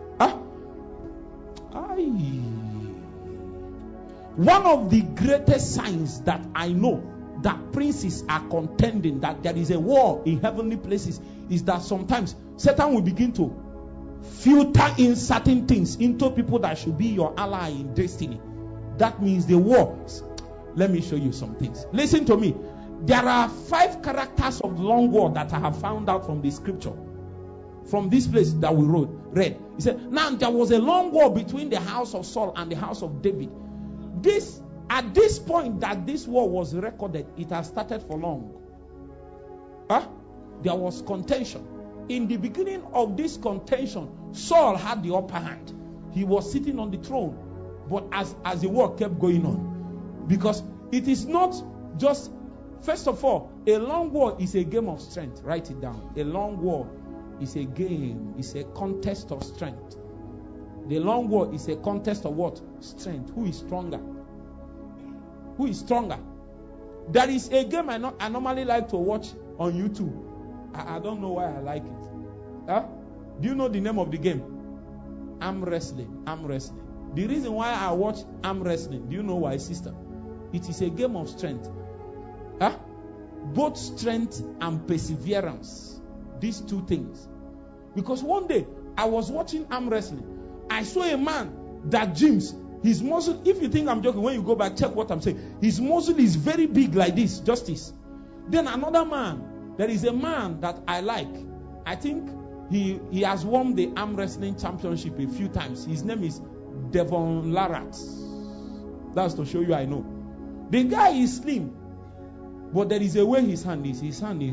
One of the greatest signs that I know that princes are contending, that there is a war in heavenly places, is that sometimes Satan will begin to filter in certain things into people that should be your ally in destiny. That means the wars. Let me show you some things. Listen to me. There are 5 characters of the long war that I have found out from the scripture. From this place that we read. He said, now there was a long war between the house of Saul and the house of David. At this point that this war was recorded, it has started for long. There was contention. In the beginning of this contention, Saul had the upper hand. He was sitting on the throne. But as the war kept going on, because it is not just, first of all, a long war is a game of strength. Write it down. A long war is a game, it's a contest of strength. The long war is a contest of what? Strength. Who is stronger? Who is stronger? There is a game I normally like to watch on YouTube. I don't know why I like it. Do you know the name of the game? Arm wrestling. Arm wrestling. The reason why I watch arm wrestling, do you know why, sister? It is a game of strength. Both strength and perseverance. These two things. Because one day, I was watching arm wrestling. I saw a man that gyms. His muscle, if you think I'm joking, when you go back, check what I'm saying. His muscle is very big like this, justice. Then another man, there is a man that I like. I think he has won the arm wrestling championship a few times. His name is Devon Larratt. That's to show you I know. The guy is slim, but there is a way his hand is. His hand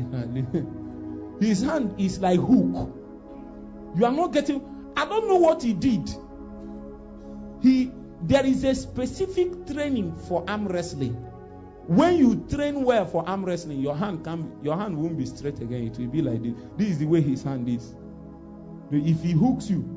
is like hook. You are not getting. I don't know what he did. There is a specific training for arm wrestling. When you train well for arm wrestling, your hand won't be straight again. It will be like this. This is the way his hand is. If he hooks you,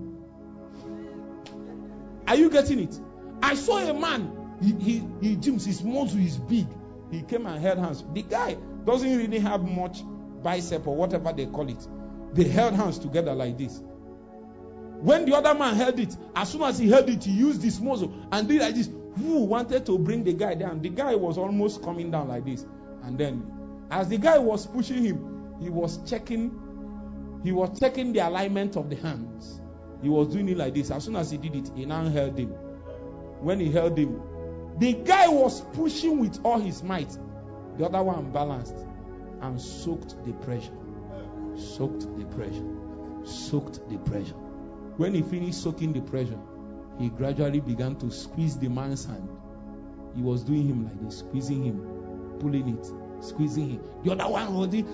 are you getting it? I saw a man. He gyms. His muscle is big. He came and held hands. The guy doesn't really have much bicep or whatever they call it. They held hands together like this. When the other man held it, as soon as he held it, he used his muscle and did like this. Who wanted to bring the guy down? The guy was almost coming down like this. And then, as the guy was pushing him, he was checking the alignment of the hands. He was doing it like this. As soon as he did it, he now held him. When he held him, the guy was pushing with all his might. The other one balanced and soaked the pressure. Soaked the pressure. Soaked the pressure. When he finished soaking the pressure, he gradually began to squeeze the man's hand. He was doing him like this, squeezing him, pulling it, squeezing him. The other one was the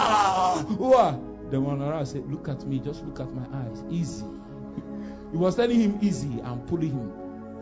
one around said, look at me, just look at my eyes, easy. He was telling him easy and pulling him,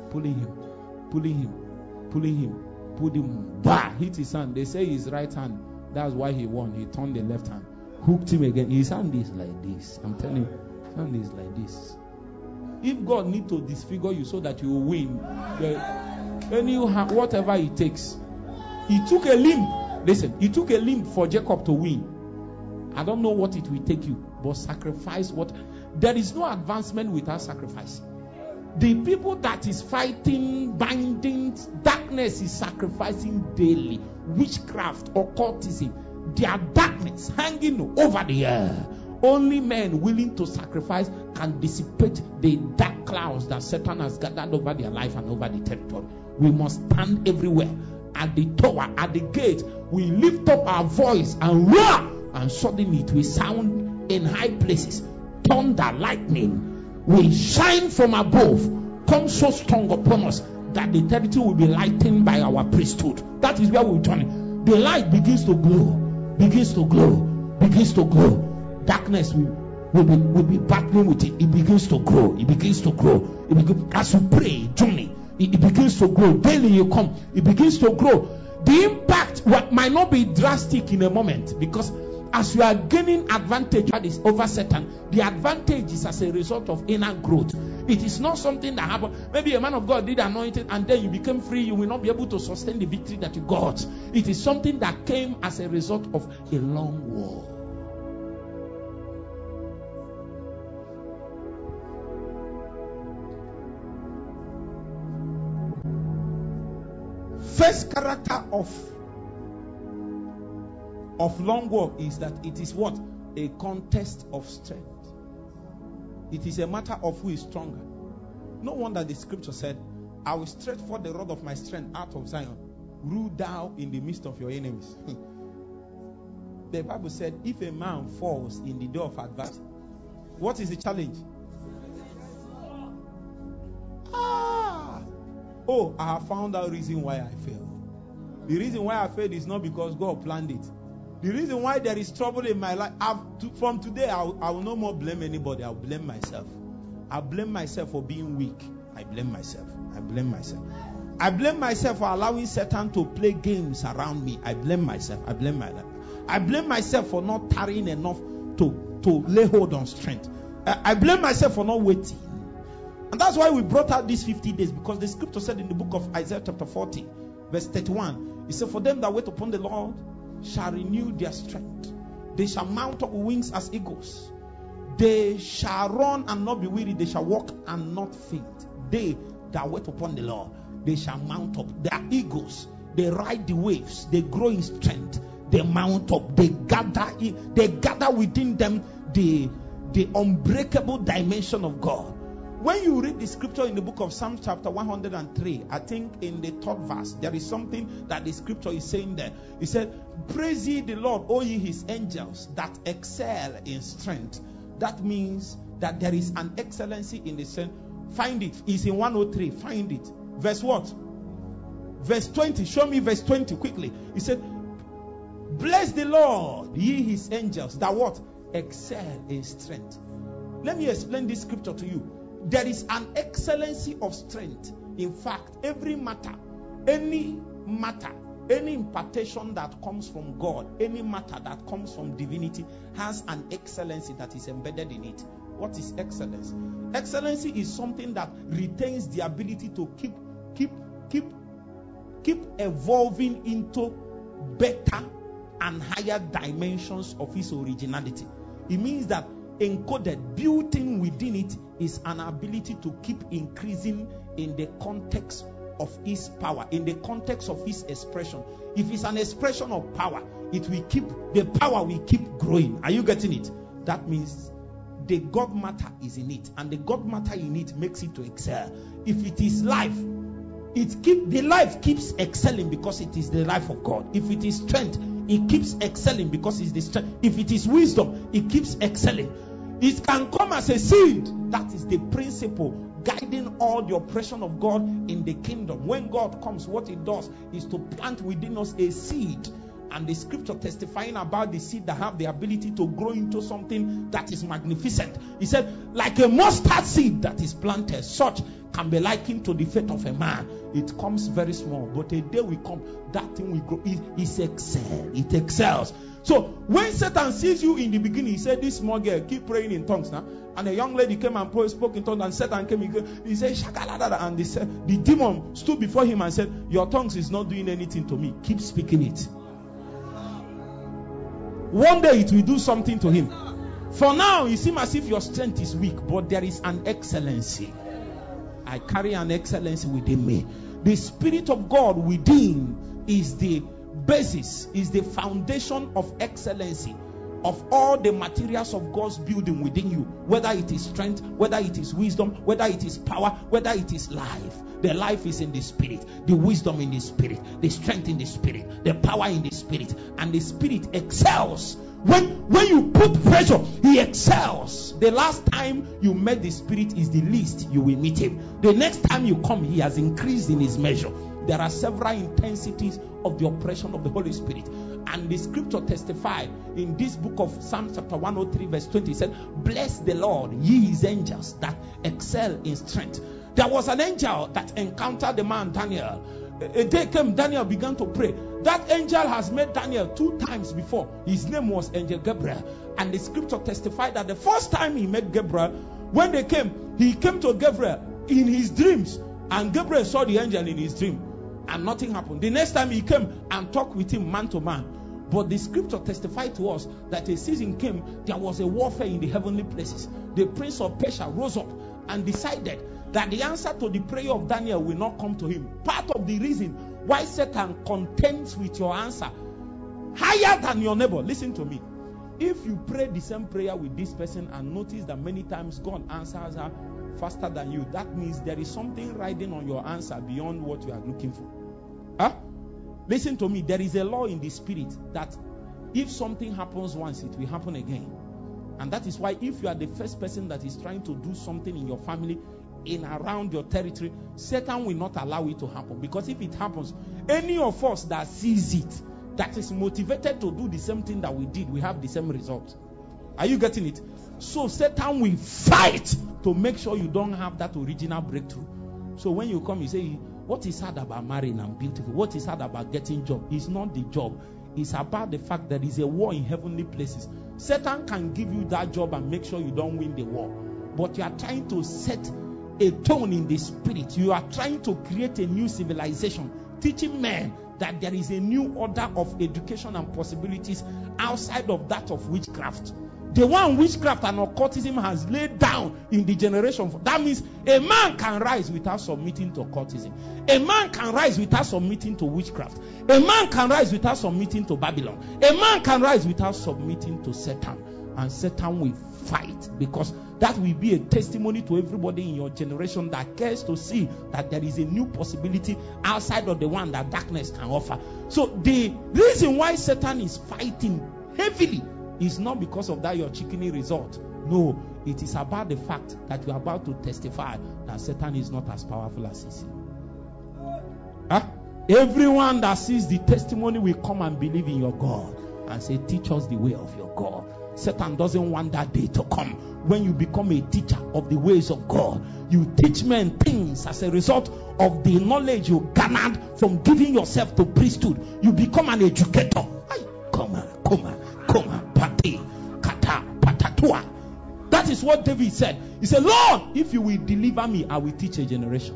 bah, hit his hand. They say his right hand, that's why he won. He turned the left hand, hooked him again. His hand is like this. I'm telling you. Hand is like this. If God need to disfigure you so that you will win, whatever it takes. He took a limb. Listen, he took a limb for Jacob to win. I don't know what it will take you, but sacrifice what. There is no advancement without sacrifice. The people that is fighting, binding, darkness is sacrificing daily. Witchcraft, occultism, their darkness hanging over the air. Only men willing to sacrifice can dissipate the dark clouds that Satan has gathered over their life and over the territory. We must stand everywhere. At the tower, at the gate, we lift up our voice and roar, and suddenly it will sound in high places. Thunder, lightning will shine from above, come so strong upon us that the territory will be lightened by our priesthood. That is where we turn it. The light begins to glow, begins to glow, begins to glow. Darkness will be battling with it. It begins to grow. It begins to grow. As you pray, journey, it begins to grow. Daily you come, it begins to grow. The impact might not be drastic in a moment, because as you are gaining advantage over Satan, the advantage is as a result of inner growth. It is not something that happened. Maybe a man of God did anointed and then you became free. You will not be able to sustain the victory that you got. It is something that came as a result of a long war. First character of long war is that it is what? A contest of strength. It is a matter of who is stronger. No wonder the scripture said, I will stretch forth the rod of my strength out of Zion, rule thou in the midst of your enemies. The Bible said, if a man falls in the day of adversity, what is the challenge? Oh, I have found out reason why I failed. The reason why I failed is not because God planned it. The reason why there is trouble in my life, from today, I will no more blame anybody. I'll blame myself. I blame myself for being weak. I blame myself. I blame myself. I blame myself for allowing Satan to play games around me. I blame myself. I blame myself. I blame myself for not tarrying enough to lay hold on strength. I blame myself for not waiting. And that's why we brought out these 50 days, because the scripture said in the book of Isaiah chapter 40, verse 31, it said, for them that wait upon the Lord shall renew their strength. They shall mount up with wings as eagles. They shall run and not be weary. They shall walk and not faint. They that wait upon the Lord, they shall mount up. They are eagles. They ride the waves. They grow in strength. They mount up. They gather within them the unbreakable dimension of God. When you read the scripture in the book of Psalm chapter 103, I think in the 3rd verse, there is something that the scripture is saying there. It said, praise ye the Lord, O ye his angels that excel in strength. That means that there is an excellency in the strength. Find it. It's in 103. Find it. Verse what? Verse 20. Show me verse 20 quickly. It said, bless the Lord, ye his angels that what? Excel in strength. Let me explain this scripture to you. There is an excellency of strength. In fact, every matter, any impartation that comes from God, any matter that comes from divinity has an excellency that is embedded in it. What is excellence? Excellency is something that retains the ability to keep evolving into better and higher dimensions of its originality. It means that encoded, built in within it is an ability to keep increasing in the context of his power, in the context of his expression. If it's an expression of power, the power will keep growing. Are you getting it? That means the God matter is in it, and the God matter in it makes it to excel. If it is life, the life keeps excelling because it is the life of God. If it is strength, it keeps excelling because it's the strength. If it is wisdom, it keeps excelling. It can come as a seed. That is the principle guiding all the operation of God in the kingdom. When God comes, what it does is to plant within us a seed. And the scripture testifying about the seed that have the ability to grow into something that is magnificent. He said, like a mustard seed that is planted, such can be likened to the faith of a man. It comes very small, but a day will come, that thing will grow. It excels. So when Satan sees you in the beginning, he said, this small girl, keep praying in tongues now. And a young lady came and spoke in tongues, and Satan came, he said, Shakaladada. And the demon stood before him and said, your tongues is not doing anything to me. Keep speaking it. One day it will do something to him. For now, it seems as if your strength is weak, but there is an excellency. I carry an excellency within me. The Spirit of God within is the basis, is the foundation of excellency of all the materials of God's building within you. Whether it is strength, whether it is wisdom, whether it is power, whether it is life. The life is in the Spirit, the wisdom in the Spirit, the strength in the Spirit, the power in the Spirit, and the Spirit excels When you put pressure, he excels. The last time you met the Spirit is the least you will meet him. The next time you come, he has increased in his measure. There are several intensities of the operation of the Holy Spirit. And the scripture testified in this book of Psalm chapter 103 verse 20. It said, bless the Lord, ye his angels that excel in strength. There was an angel that encountered the man Daniel. A day came, Daniel began to pray. That angel has met Daniel 2 times before. His name was Angel Gabriel. And the scripture testified that the first time he met Gabriel, when they came, he came to Gabriel in his dreams. And Gabriel saw the angel in his dream. And nothing happened. The next time he came and talked with him man to man. But the scripture testified to us that a season came, there was a warfare in the heavenly places. The prince of Persia rose up and decided that the answer to the prayer of Daniel will not come to him. Part of the reason why Satan contends with your answer higher than your neighbor. Listen to me. If you pray the same prayer with this person and notice that many times God answers her faster than you, that means there is something riding on your answer beyond what you are looking for. Huh? Listen to me. There is a law in the spirit that if something happens once, it will happen again. And that is why if you are the first person that is trying to do something in your family, in around your territory, Satan will not allow it to happen. Because if it happens, any of us that sees it, that is motivated to do the same thing that we did, we have the same result. Are you getting it? So Satan will fight to make sure you don't have that original breakthrough. So when you come, you say, what is hard about marrying and beautiful? What is hard about getting job? It's not the job. It's about the fact that there is a war in heavenly places. Satan can give you that job and make sure you don't win the war. But you are trying to set a tone in the spirit. You are trying to create a new civilization, teaching men that there is a new order of education and possibilities outside of that of witchcraft. The one witchcraft and occultism has laid down in the generation. That means a man can rise without submitting to occultism. A man can rise without submitting to witchcraft. A man can rise without submitting to Babylon. A man can rise without submitting to Satan. And Satan will fight, because that will be a testimony to everybody in your generation that cares to see that there is a new possibility outside of the one that darkness can offer. So the reason why Satan is fighting heavily is not because of that your chickeny result. No, it is about the fact that you are about to testify that Satan is not as powerful as he seems. Everyone that sees the testimony will come and believe in your God and say, teach us the way of your God. Satan doesn't want that day to come when you become a teacher of the ways of God. You teach men things as a result of the knowledge you garnered from giving yourself to priesthood. You become an educator. That is what David said. He said, Lord, if you will deliver me, I will teach a generation.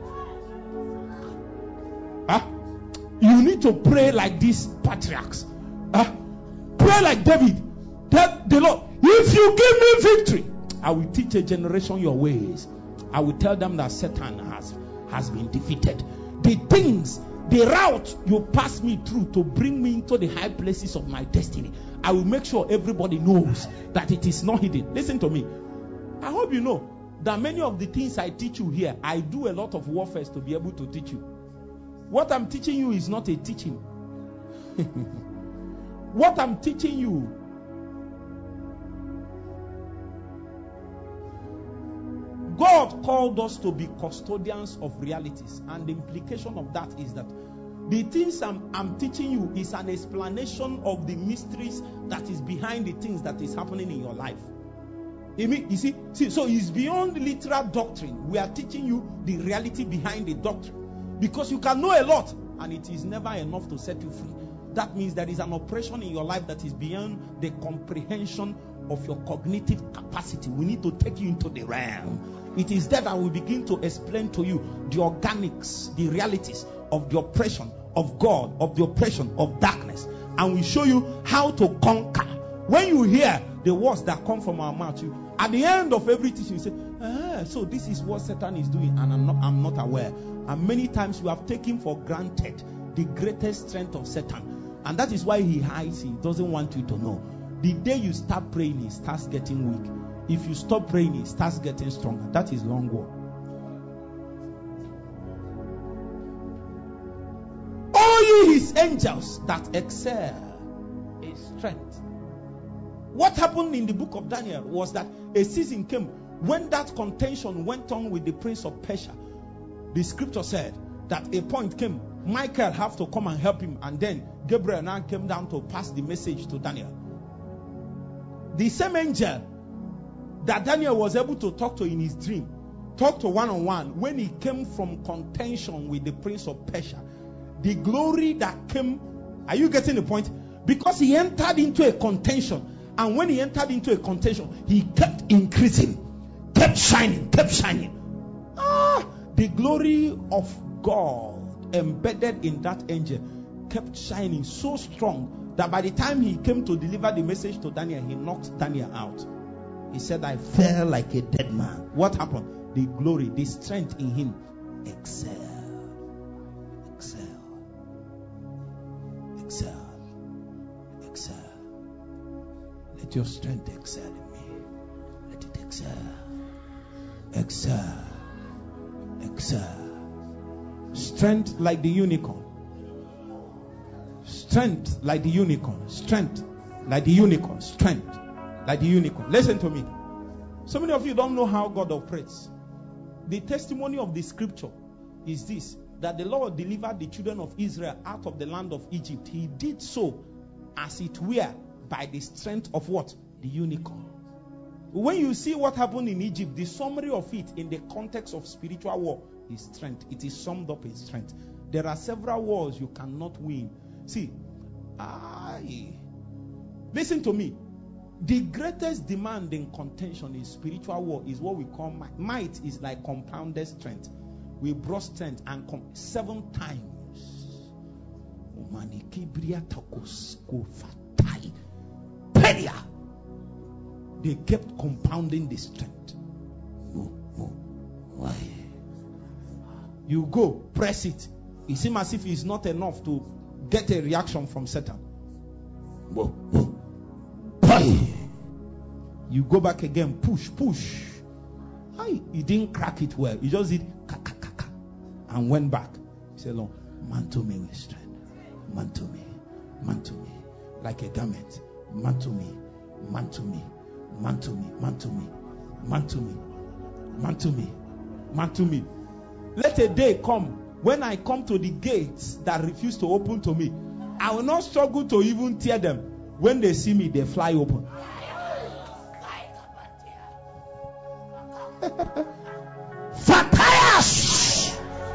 You need to pray like these patriarchs. Pray like David. Tell the Lord, if you give me victory, I will teach a generation your ways. I will tell them that Satan has been defeated. The route you pass me through to bring me into the high places of my destiny, I will make sure everybody knows that it is not hidden. Listen to me. I hope you know that many of the things I teach you here, I do a lot of warfare to be able to teach you. What I'm teaching you is not a teaching. What I'm teaching you, God called us to be custodians of realities, and the implication of that is that the things I'm teaching you is an explanation of the mysteries that is behind the things that is happening in your life. You see, so it's beyond literal doctrine. We are teaching you the reality behind the doctrine, because you can know a lot and it is never enough to set you free. That means there is an operation in your life that is beyond the comprehension of your cognitive capacity. We need to take you into the realm. It is there that we begin to explain to you the organics, the realities of the oppression of God, of the oppression of darkness. And we show you how to conquer. When you hear the words that come from our mouth, at the end of every teaching, you say, so this is what Satan is doing, and I'm not aware. And many times you have taken for granted the greatest strength of Satan. And that is why he hides. He doesn't want you to know. The day you start praying, he starts getting weak. If you stop praying, he starts getting stronger. That is long war. All ye his angels that excel in strength. What happened in the book of Daniel was that a season came when that contention went on with the prince of Persia. The scripture said that a point came, Michael have to come and help him, and then Gabriel now came down to pass the message to Daniel. The same angel that Daniel was able to talk to in his dream, talk to one-on-one, when he came from contention with the prince of Persia. The glory that came, are you getting the point? Because he entered into a contention, and when he entered into a contention, he kept increasing, kept shining. The glory of God embedded in that angel kept shining so strong that by the time he came to deliver the message to Daniel, he knocked Daniel out. He said, I fell like a dead man. What happened? The glory, the strength in him excel. Let your strength excel in me. Let it excel. Strength like the unicorn. Strength like the unicorn. Strength like the unicorn. Strength like the unicorn. Listen to me. So many of you don't know how God operates. The testimony of the scripture is this, that the Lord delivered the children of Israel out of the land of Egypt. He did so as it were by the strength of what? The unicorn. When you see what happened in Egypt, the summary of it in the context of spiritual war is strength. It is summed up in strength. There are several wars you cannot win. See, listen to me. The greatest demand in contention in spiritual war is what we call might. Might is like compounded strength. We brought strength and 7 times. They kept compounding the strength. Why? You go, press it. It seems as if it's not enough to get a reaction from Satan. You go back again, push. He didn't crack it well. He just did and went back. He said, Lord, mantle me with strength. Mantle me. Like a garment. Mantle me. Let a day come when I come to the gates that refuse to open to me. I will not struggle to even tear them. When they see me, they fly open. Fatayas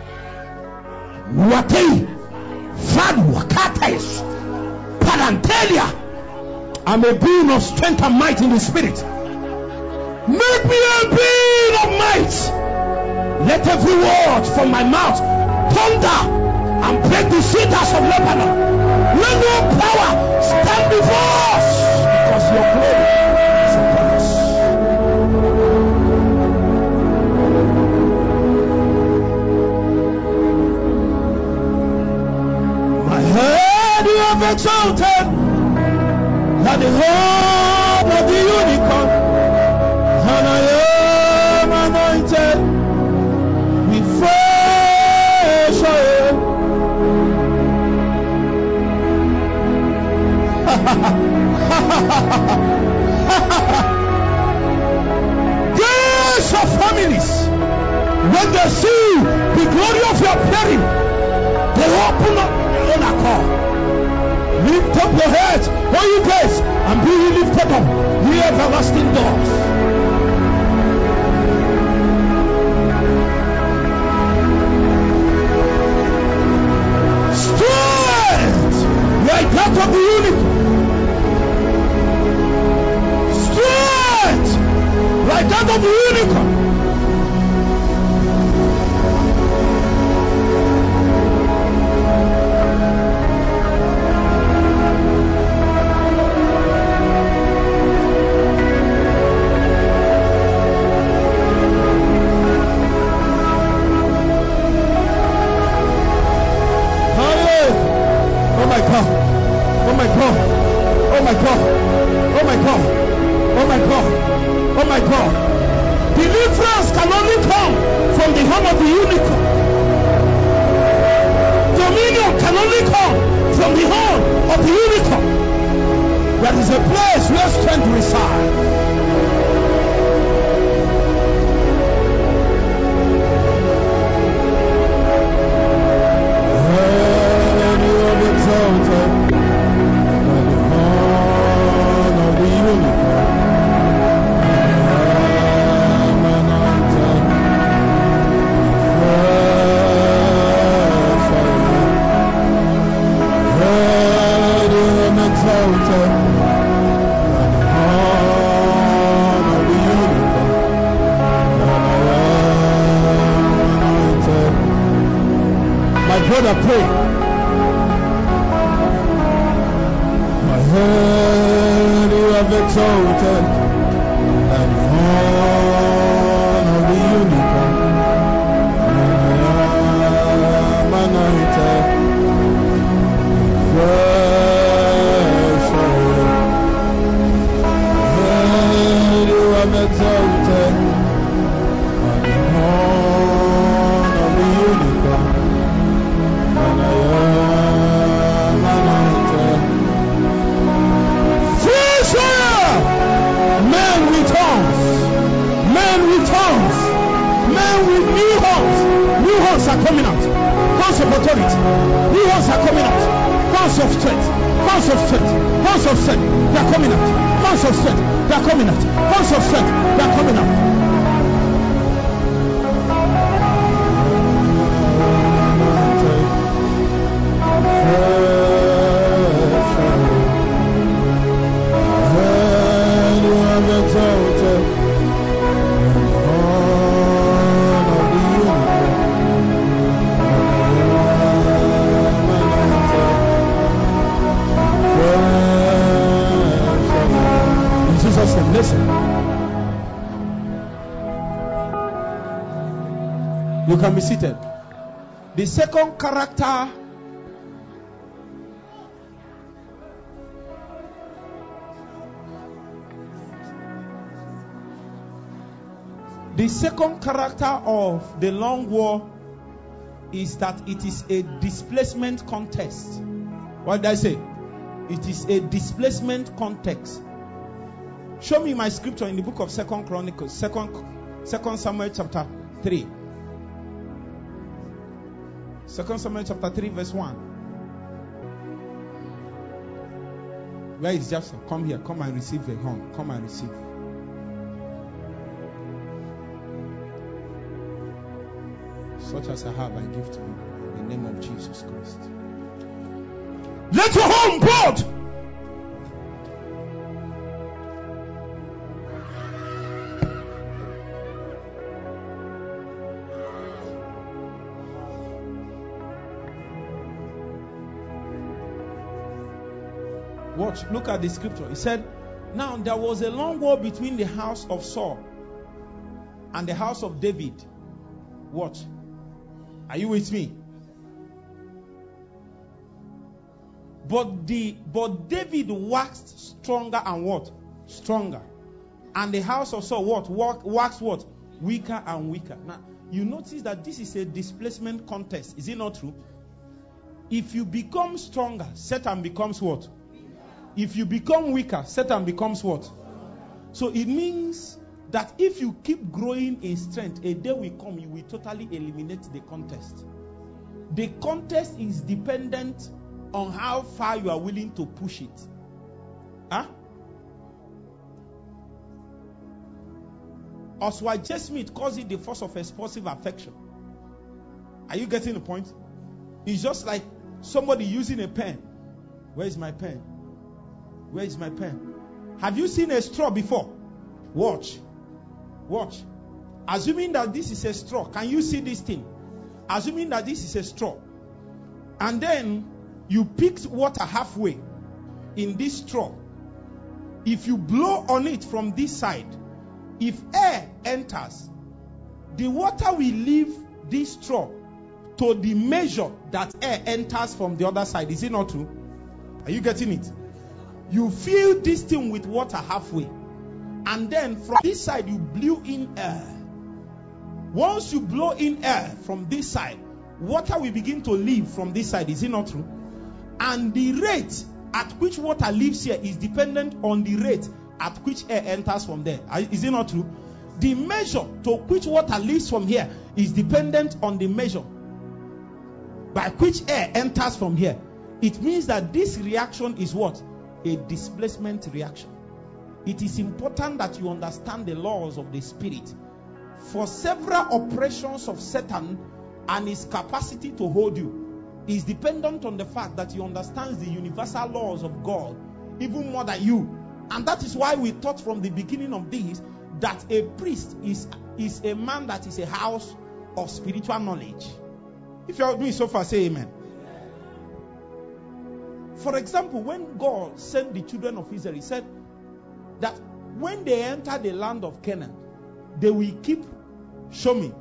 Wati Fadwakatais Parantelia. I'm a being of strength and might in the spirit. Make me a being of might. Let every word from my mouth thunder and break the cedars of Lebanon. Let no power stand before us, because your glory is upon us. My head you have exalted, like the horn of the unicorn, and I am anointed with fresh oil. Grace of families, when they see the glory of your appearing, they open up their own accord. Lift up your heads, all you gates, and be lifted up, ye everlasting doors. Strength like that of the unicorn. Strength like that of the unicorn. Oh my God. Deliverance can only come from the hand of the unicorn. Dominion can only come from the hand of the unicorn. There is a place where strength resides. Pray. My head you have exalted, and the horn of the unicorn, and I am anointed, fresh oil. My head you have exalted, and the horn of the unicorn. Are coming out. Horns of authority. New horns are coming out. Horns of strength. Horns of strength. Horns of strength. They are coming out. Horns of strength. They are coming out. Horns of strength. They are coming out. Listen. You can be seated. The second character of the long war is that it is a displacement contest. What did I say? It is a displacement contest. Show me my scripture in the book of 2 Chronicles, 2 Samuel chapter 3. 2 Samuel chapter 3 verse 1. Where is Jephthah? Come here. Come and receive a horn. Come and receive. Such as I have, I give to you. In the name of Jesus Christ. Let your horn blood. Watch, look at the scripture. It said, now there was a long war between the house of Saul and the house of David. Watch. Are you with me? But David waxed stronger and what? Stronger. And the house of Saul waxed what? Weaker and weaker. Now, you notice that this is a displacement contest. Is it not true? If you become stronger, Satan becomes what? If you become weaker, Satan becomes what? So it means that if you keep growing in strength, a day will come, you will totally eliminate the contest. The contest is dependent on how far you are willing to push it. Huh? Oswald J. Smith calls it the force of explosive affection. Are you getting the point? It's just like somebody using a pen. Where is my pen? Where is my pen? Have you seen a straw before? Watch. Assuming that this is a straw, can you see this thing? Assuming that this is a straw, and then you picked water halfway in this straw. If you blow on it from this side, if air enters, the water will leave this straw to the measure that air enters from the other side. Is it not true? Are you getting it? You fill this thing with water halfway, and then from this side you blew in air. Once you blow in air from this side, water will begin to leave from this side. Is it not true? And the rate at which water leaves here is dependent on the rate at which air enters from there. Is it not true? The measure to which water leaves from here is dependent on the measure by which air enters from here. It means that this reaction is what? A displacement reaction. It is important that you understand the laws of the spirit. For several operations of Satan and his capacity to hold you is dependent on the fact that he understands the universal laws of God even more than you. And that is why we taught from the beginning of this that a priest is a man that is a house of spiritual knowledge. If you are with me so far, say amen. For example, when God sent the children of Israel, he said that when they enter the land of Canaan, they will keep, show me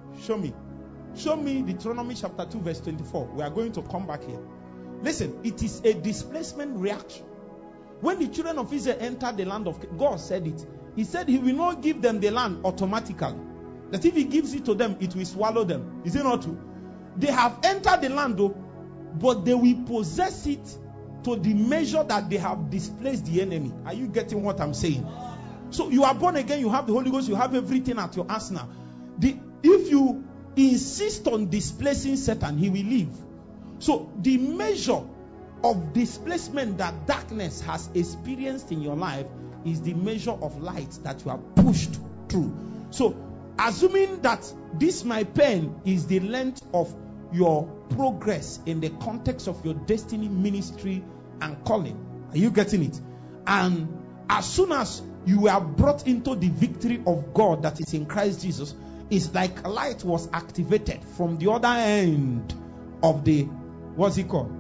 Deuteronomy chapter 2 verse 24. We are going to come back here. Listen, it is a displacement reaction. When the children of Israel entered the land of, God said it. He said he will not give them the land automatically. That if he gives it to them, it will swallow them. Is it not true? They have entered the land though, but they will possess it to the measure that they have displaced the enemy. Are you getting what I'm saying? So you are born again, you have the Holy Ghost, you have everything at your arsenal. If you insist on displacing Satan, he will leave. So the measure of displacement that darkness has experienced in your life is the measure of light that you are pushed through. So assuming that this my pen is the length of your progress in the context of your destiny, ministry, and calling. Are you getting it? And as soon as you are brought into the victory of God that is in Christ Jesus, it's like light was activated from the other end of the, what's it called?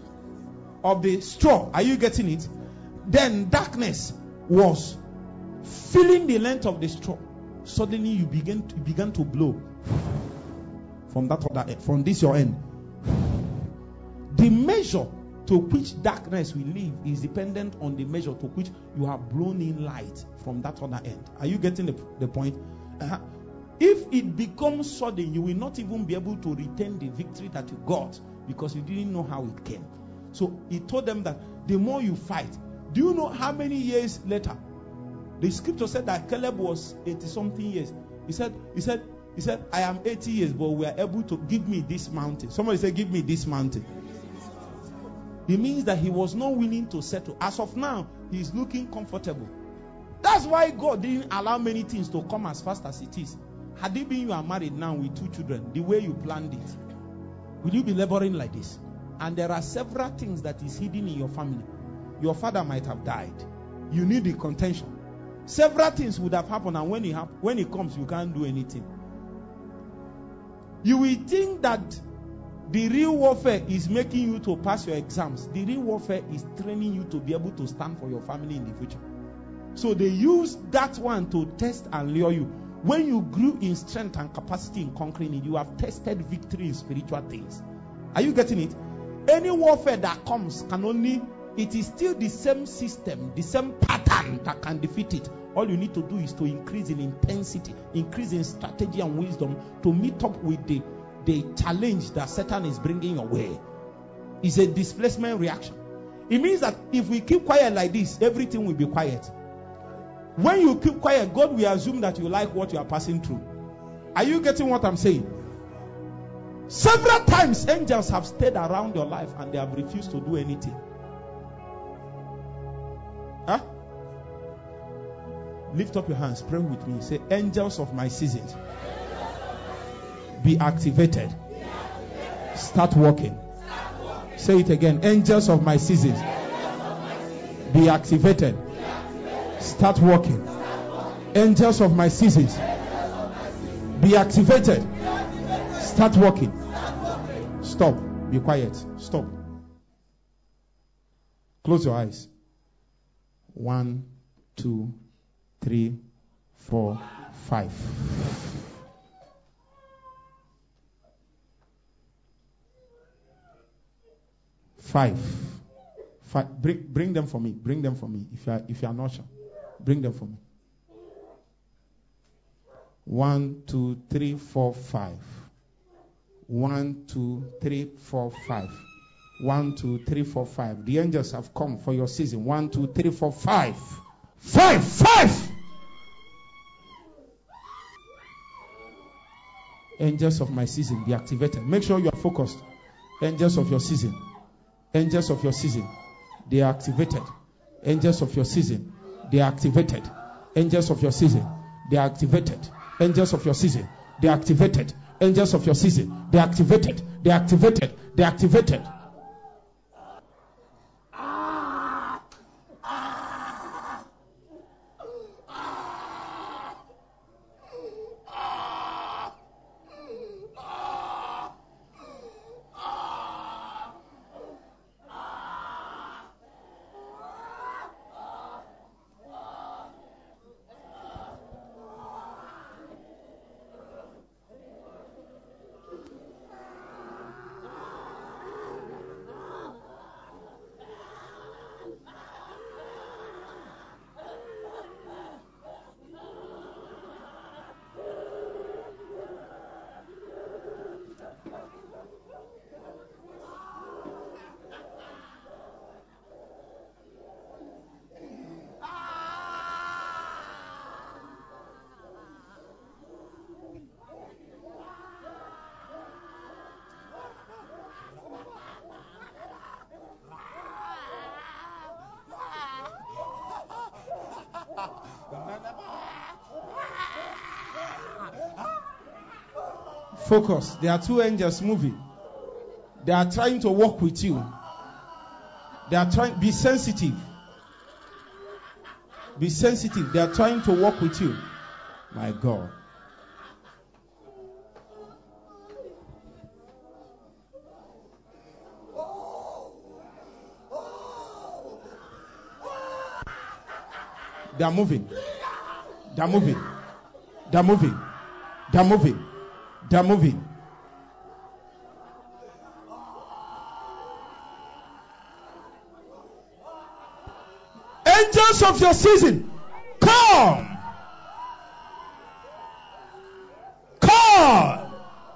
Of the straw. Are you getting it? Then darkness was filling the length of the straw. Suddenly you began to blow from that other end, from this your end. The measure to which darkness will live is dependent on the measure to which you have blown in light from that other end. Are you getting the point? If it becomes sudden, you will not even be able to retain the victory that you got because you didn't know how it came. So he told them that the more you fight, do you know how many years later? The scripture said that Caleb was 80-something years. He said, I am 80 years, but we are able to give me this mountain. Somebody say, give me this mountain. It means that he was not willing to settle. As of now, he is looking comfortable. That's why God didn't allow many things to come as fast as it is. Had it been you are married now with 2 children, the way you planned it, will you be laboring like this? And there are several things that is hidden in your family. Your father might have died. You need the contention. Several things would have happened, and when it comes, you can't do anything. You will think that the real warfare is making you to pass your exams. The real warfare is training you to be able to stand for your family in the future. So they use that one to test and lure you. When you grew in strength and capacity in conquering it, you have tested victory in spiritual things. Are you getting it? Any warfare that comes it is still the same system, the same pattern that can defeat it. All you need to do is to increase in intensity, increase in strategy and wisdom to meet up with the challenge that Satan is bringing your way. It's a displacement reaction. It means that if we keep quiet like this, everything will be quiet. When you keep quiet, God will assume that you like what you are passing through. Are you getting what I'm saying? Several times angels have stayed around your life and they have refused to do anything. Huh? Lift up your hands, pray with me. Say, angels of my seasons, be activated. Start walking. Say it again. Angels of my seasons, be activated. Start walking. Angels of my seasons, be activated. Start walking. Stop. Be quiet. Stop. Close your eyes. 1, 2, 3, 4, 5. Five. Bring them for me. Bring them for me. If you are not sure, bring them for me. 1, 2, 3, 4, 5. 1, 2, 3, 4, 5. 1, 2, 3, 4, 5. The angels have come for your season. 1, 2, 3, 4, 5. 5. Angels of my season, be activated. Make sure you are focused. Angels of your season. Angels of your season, they are activated. Angels of your season, they are activated. Angels of your season, they are activated. Angels of your season, they are activated. Angels of your season, they are activated. They are activated. They are activated. Focus. There are two angels moving. They are trying to walk with you. They are trying. Be sensitive. Be sensitive. They are trying to walk with you. My God. They are moving. They are moving. They are moving. They are moving. They are moving. Angels of your season, come. Come.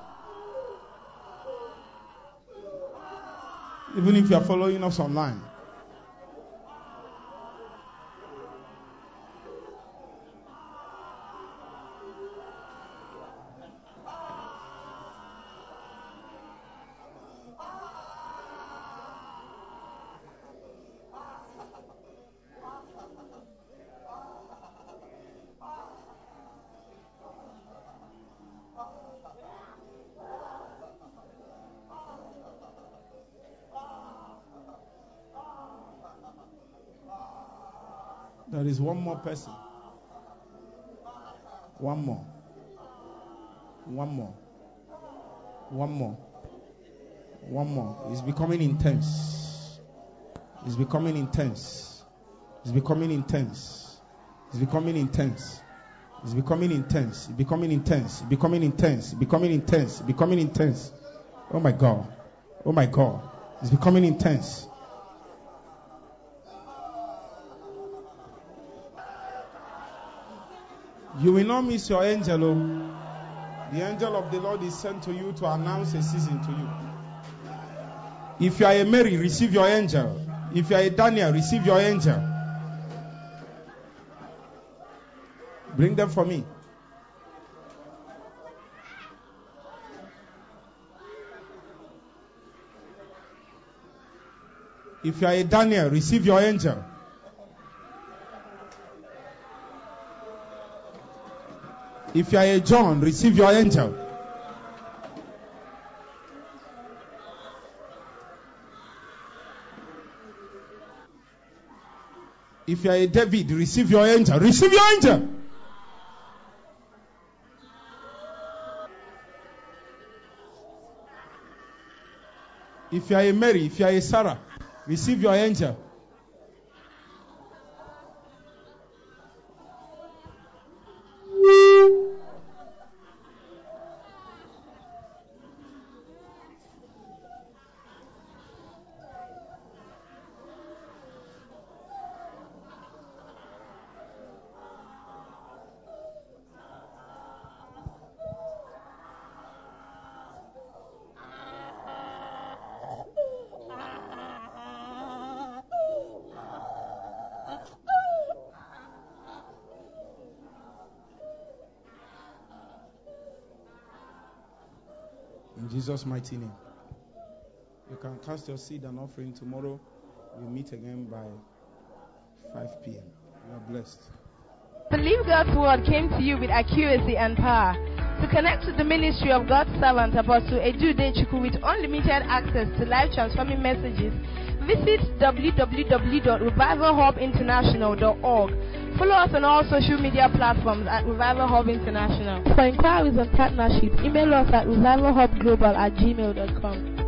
Even if you are following us online. There is one more person. One more. One more. One more. One more. It's becoming intense. It's becoming intense. It's becoming intense. It's becoming intense. It's becoming intense. It's becoming intense. It's becoming intense. It's becoming intense. It's becoming intense. Oh my God. Oh my God. It's becoming intense. You will not miss your angel. Oh. The angel of the Lord is sent to you to announce a season to you. If you are a Mary, receive your angel. If you are a Daniel, receive your angel. Bring them for me. If you are a Daniel, receive your angel. If you are a John, receive your angel. If you are a David, receive your angel. Receive your angel. If you are a Mary, if you are a Sarah, receive your angel. In Jesus' mighty name. You can cast your seed and offering tomorrow. We meet again by 5 p.m. You are blessed. Believe God's word came to you with accuracy and power. To connect with the ministry of God's servant, Apostle Edu Dechuku, with unlimited access to life-transforming messages, visit www.revivalhubinternational.org. Follow us on all social media platforms at Revival Hub International. For inquiries and partnerships, email us at revivalhubglobal@gmail.com.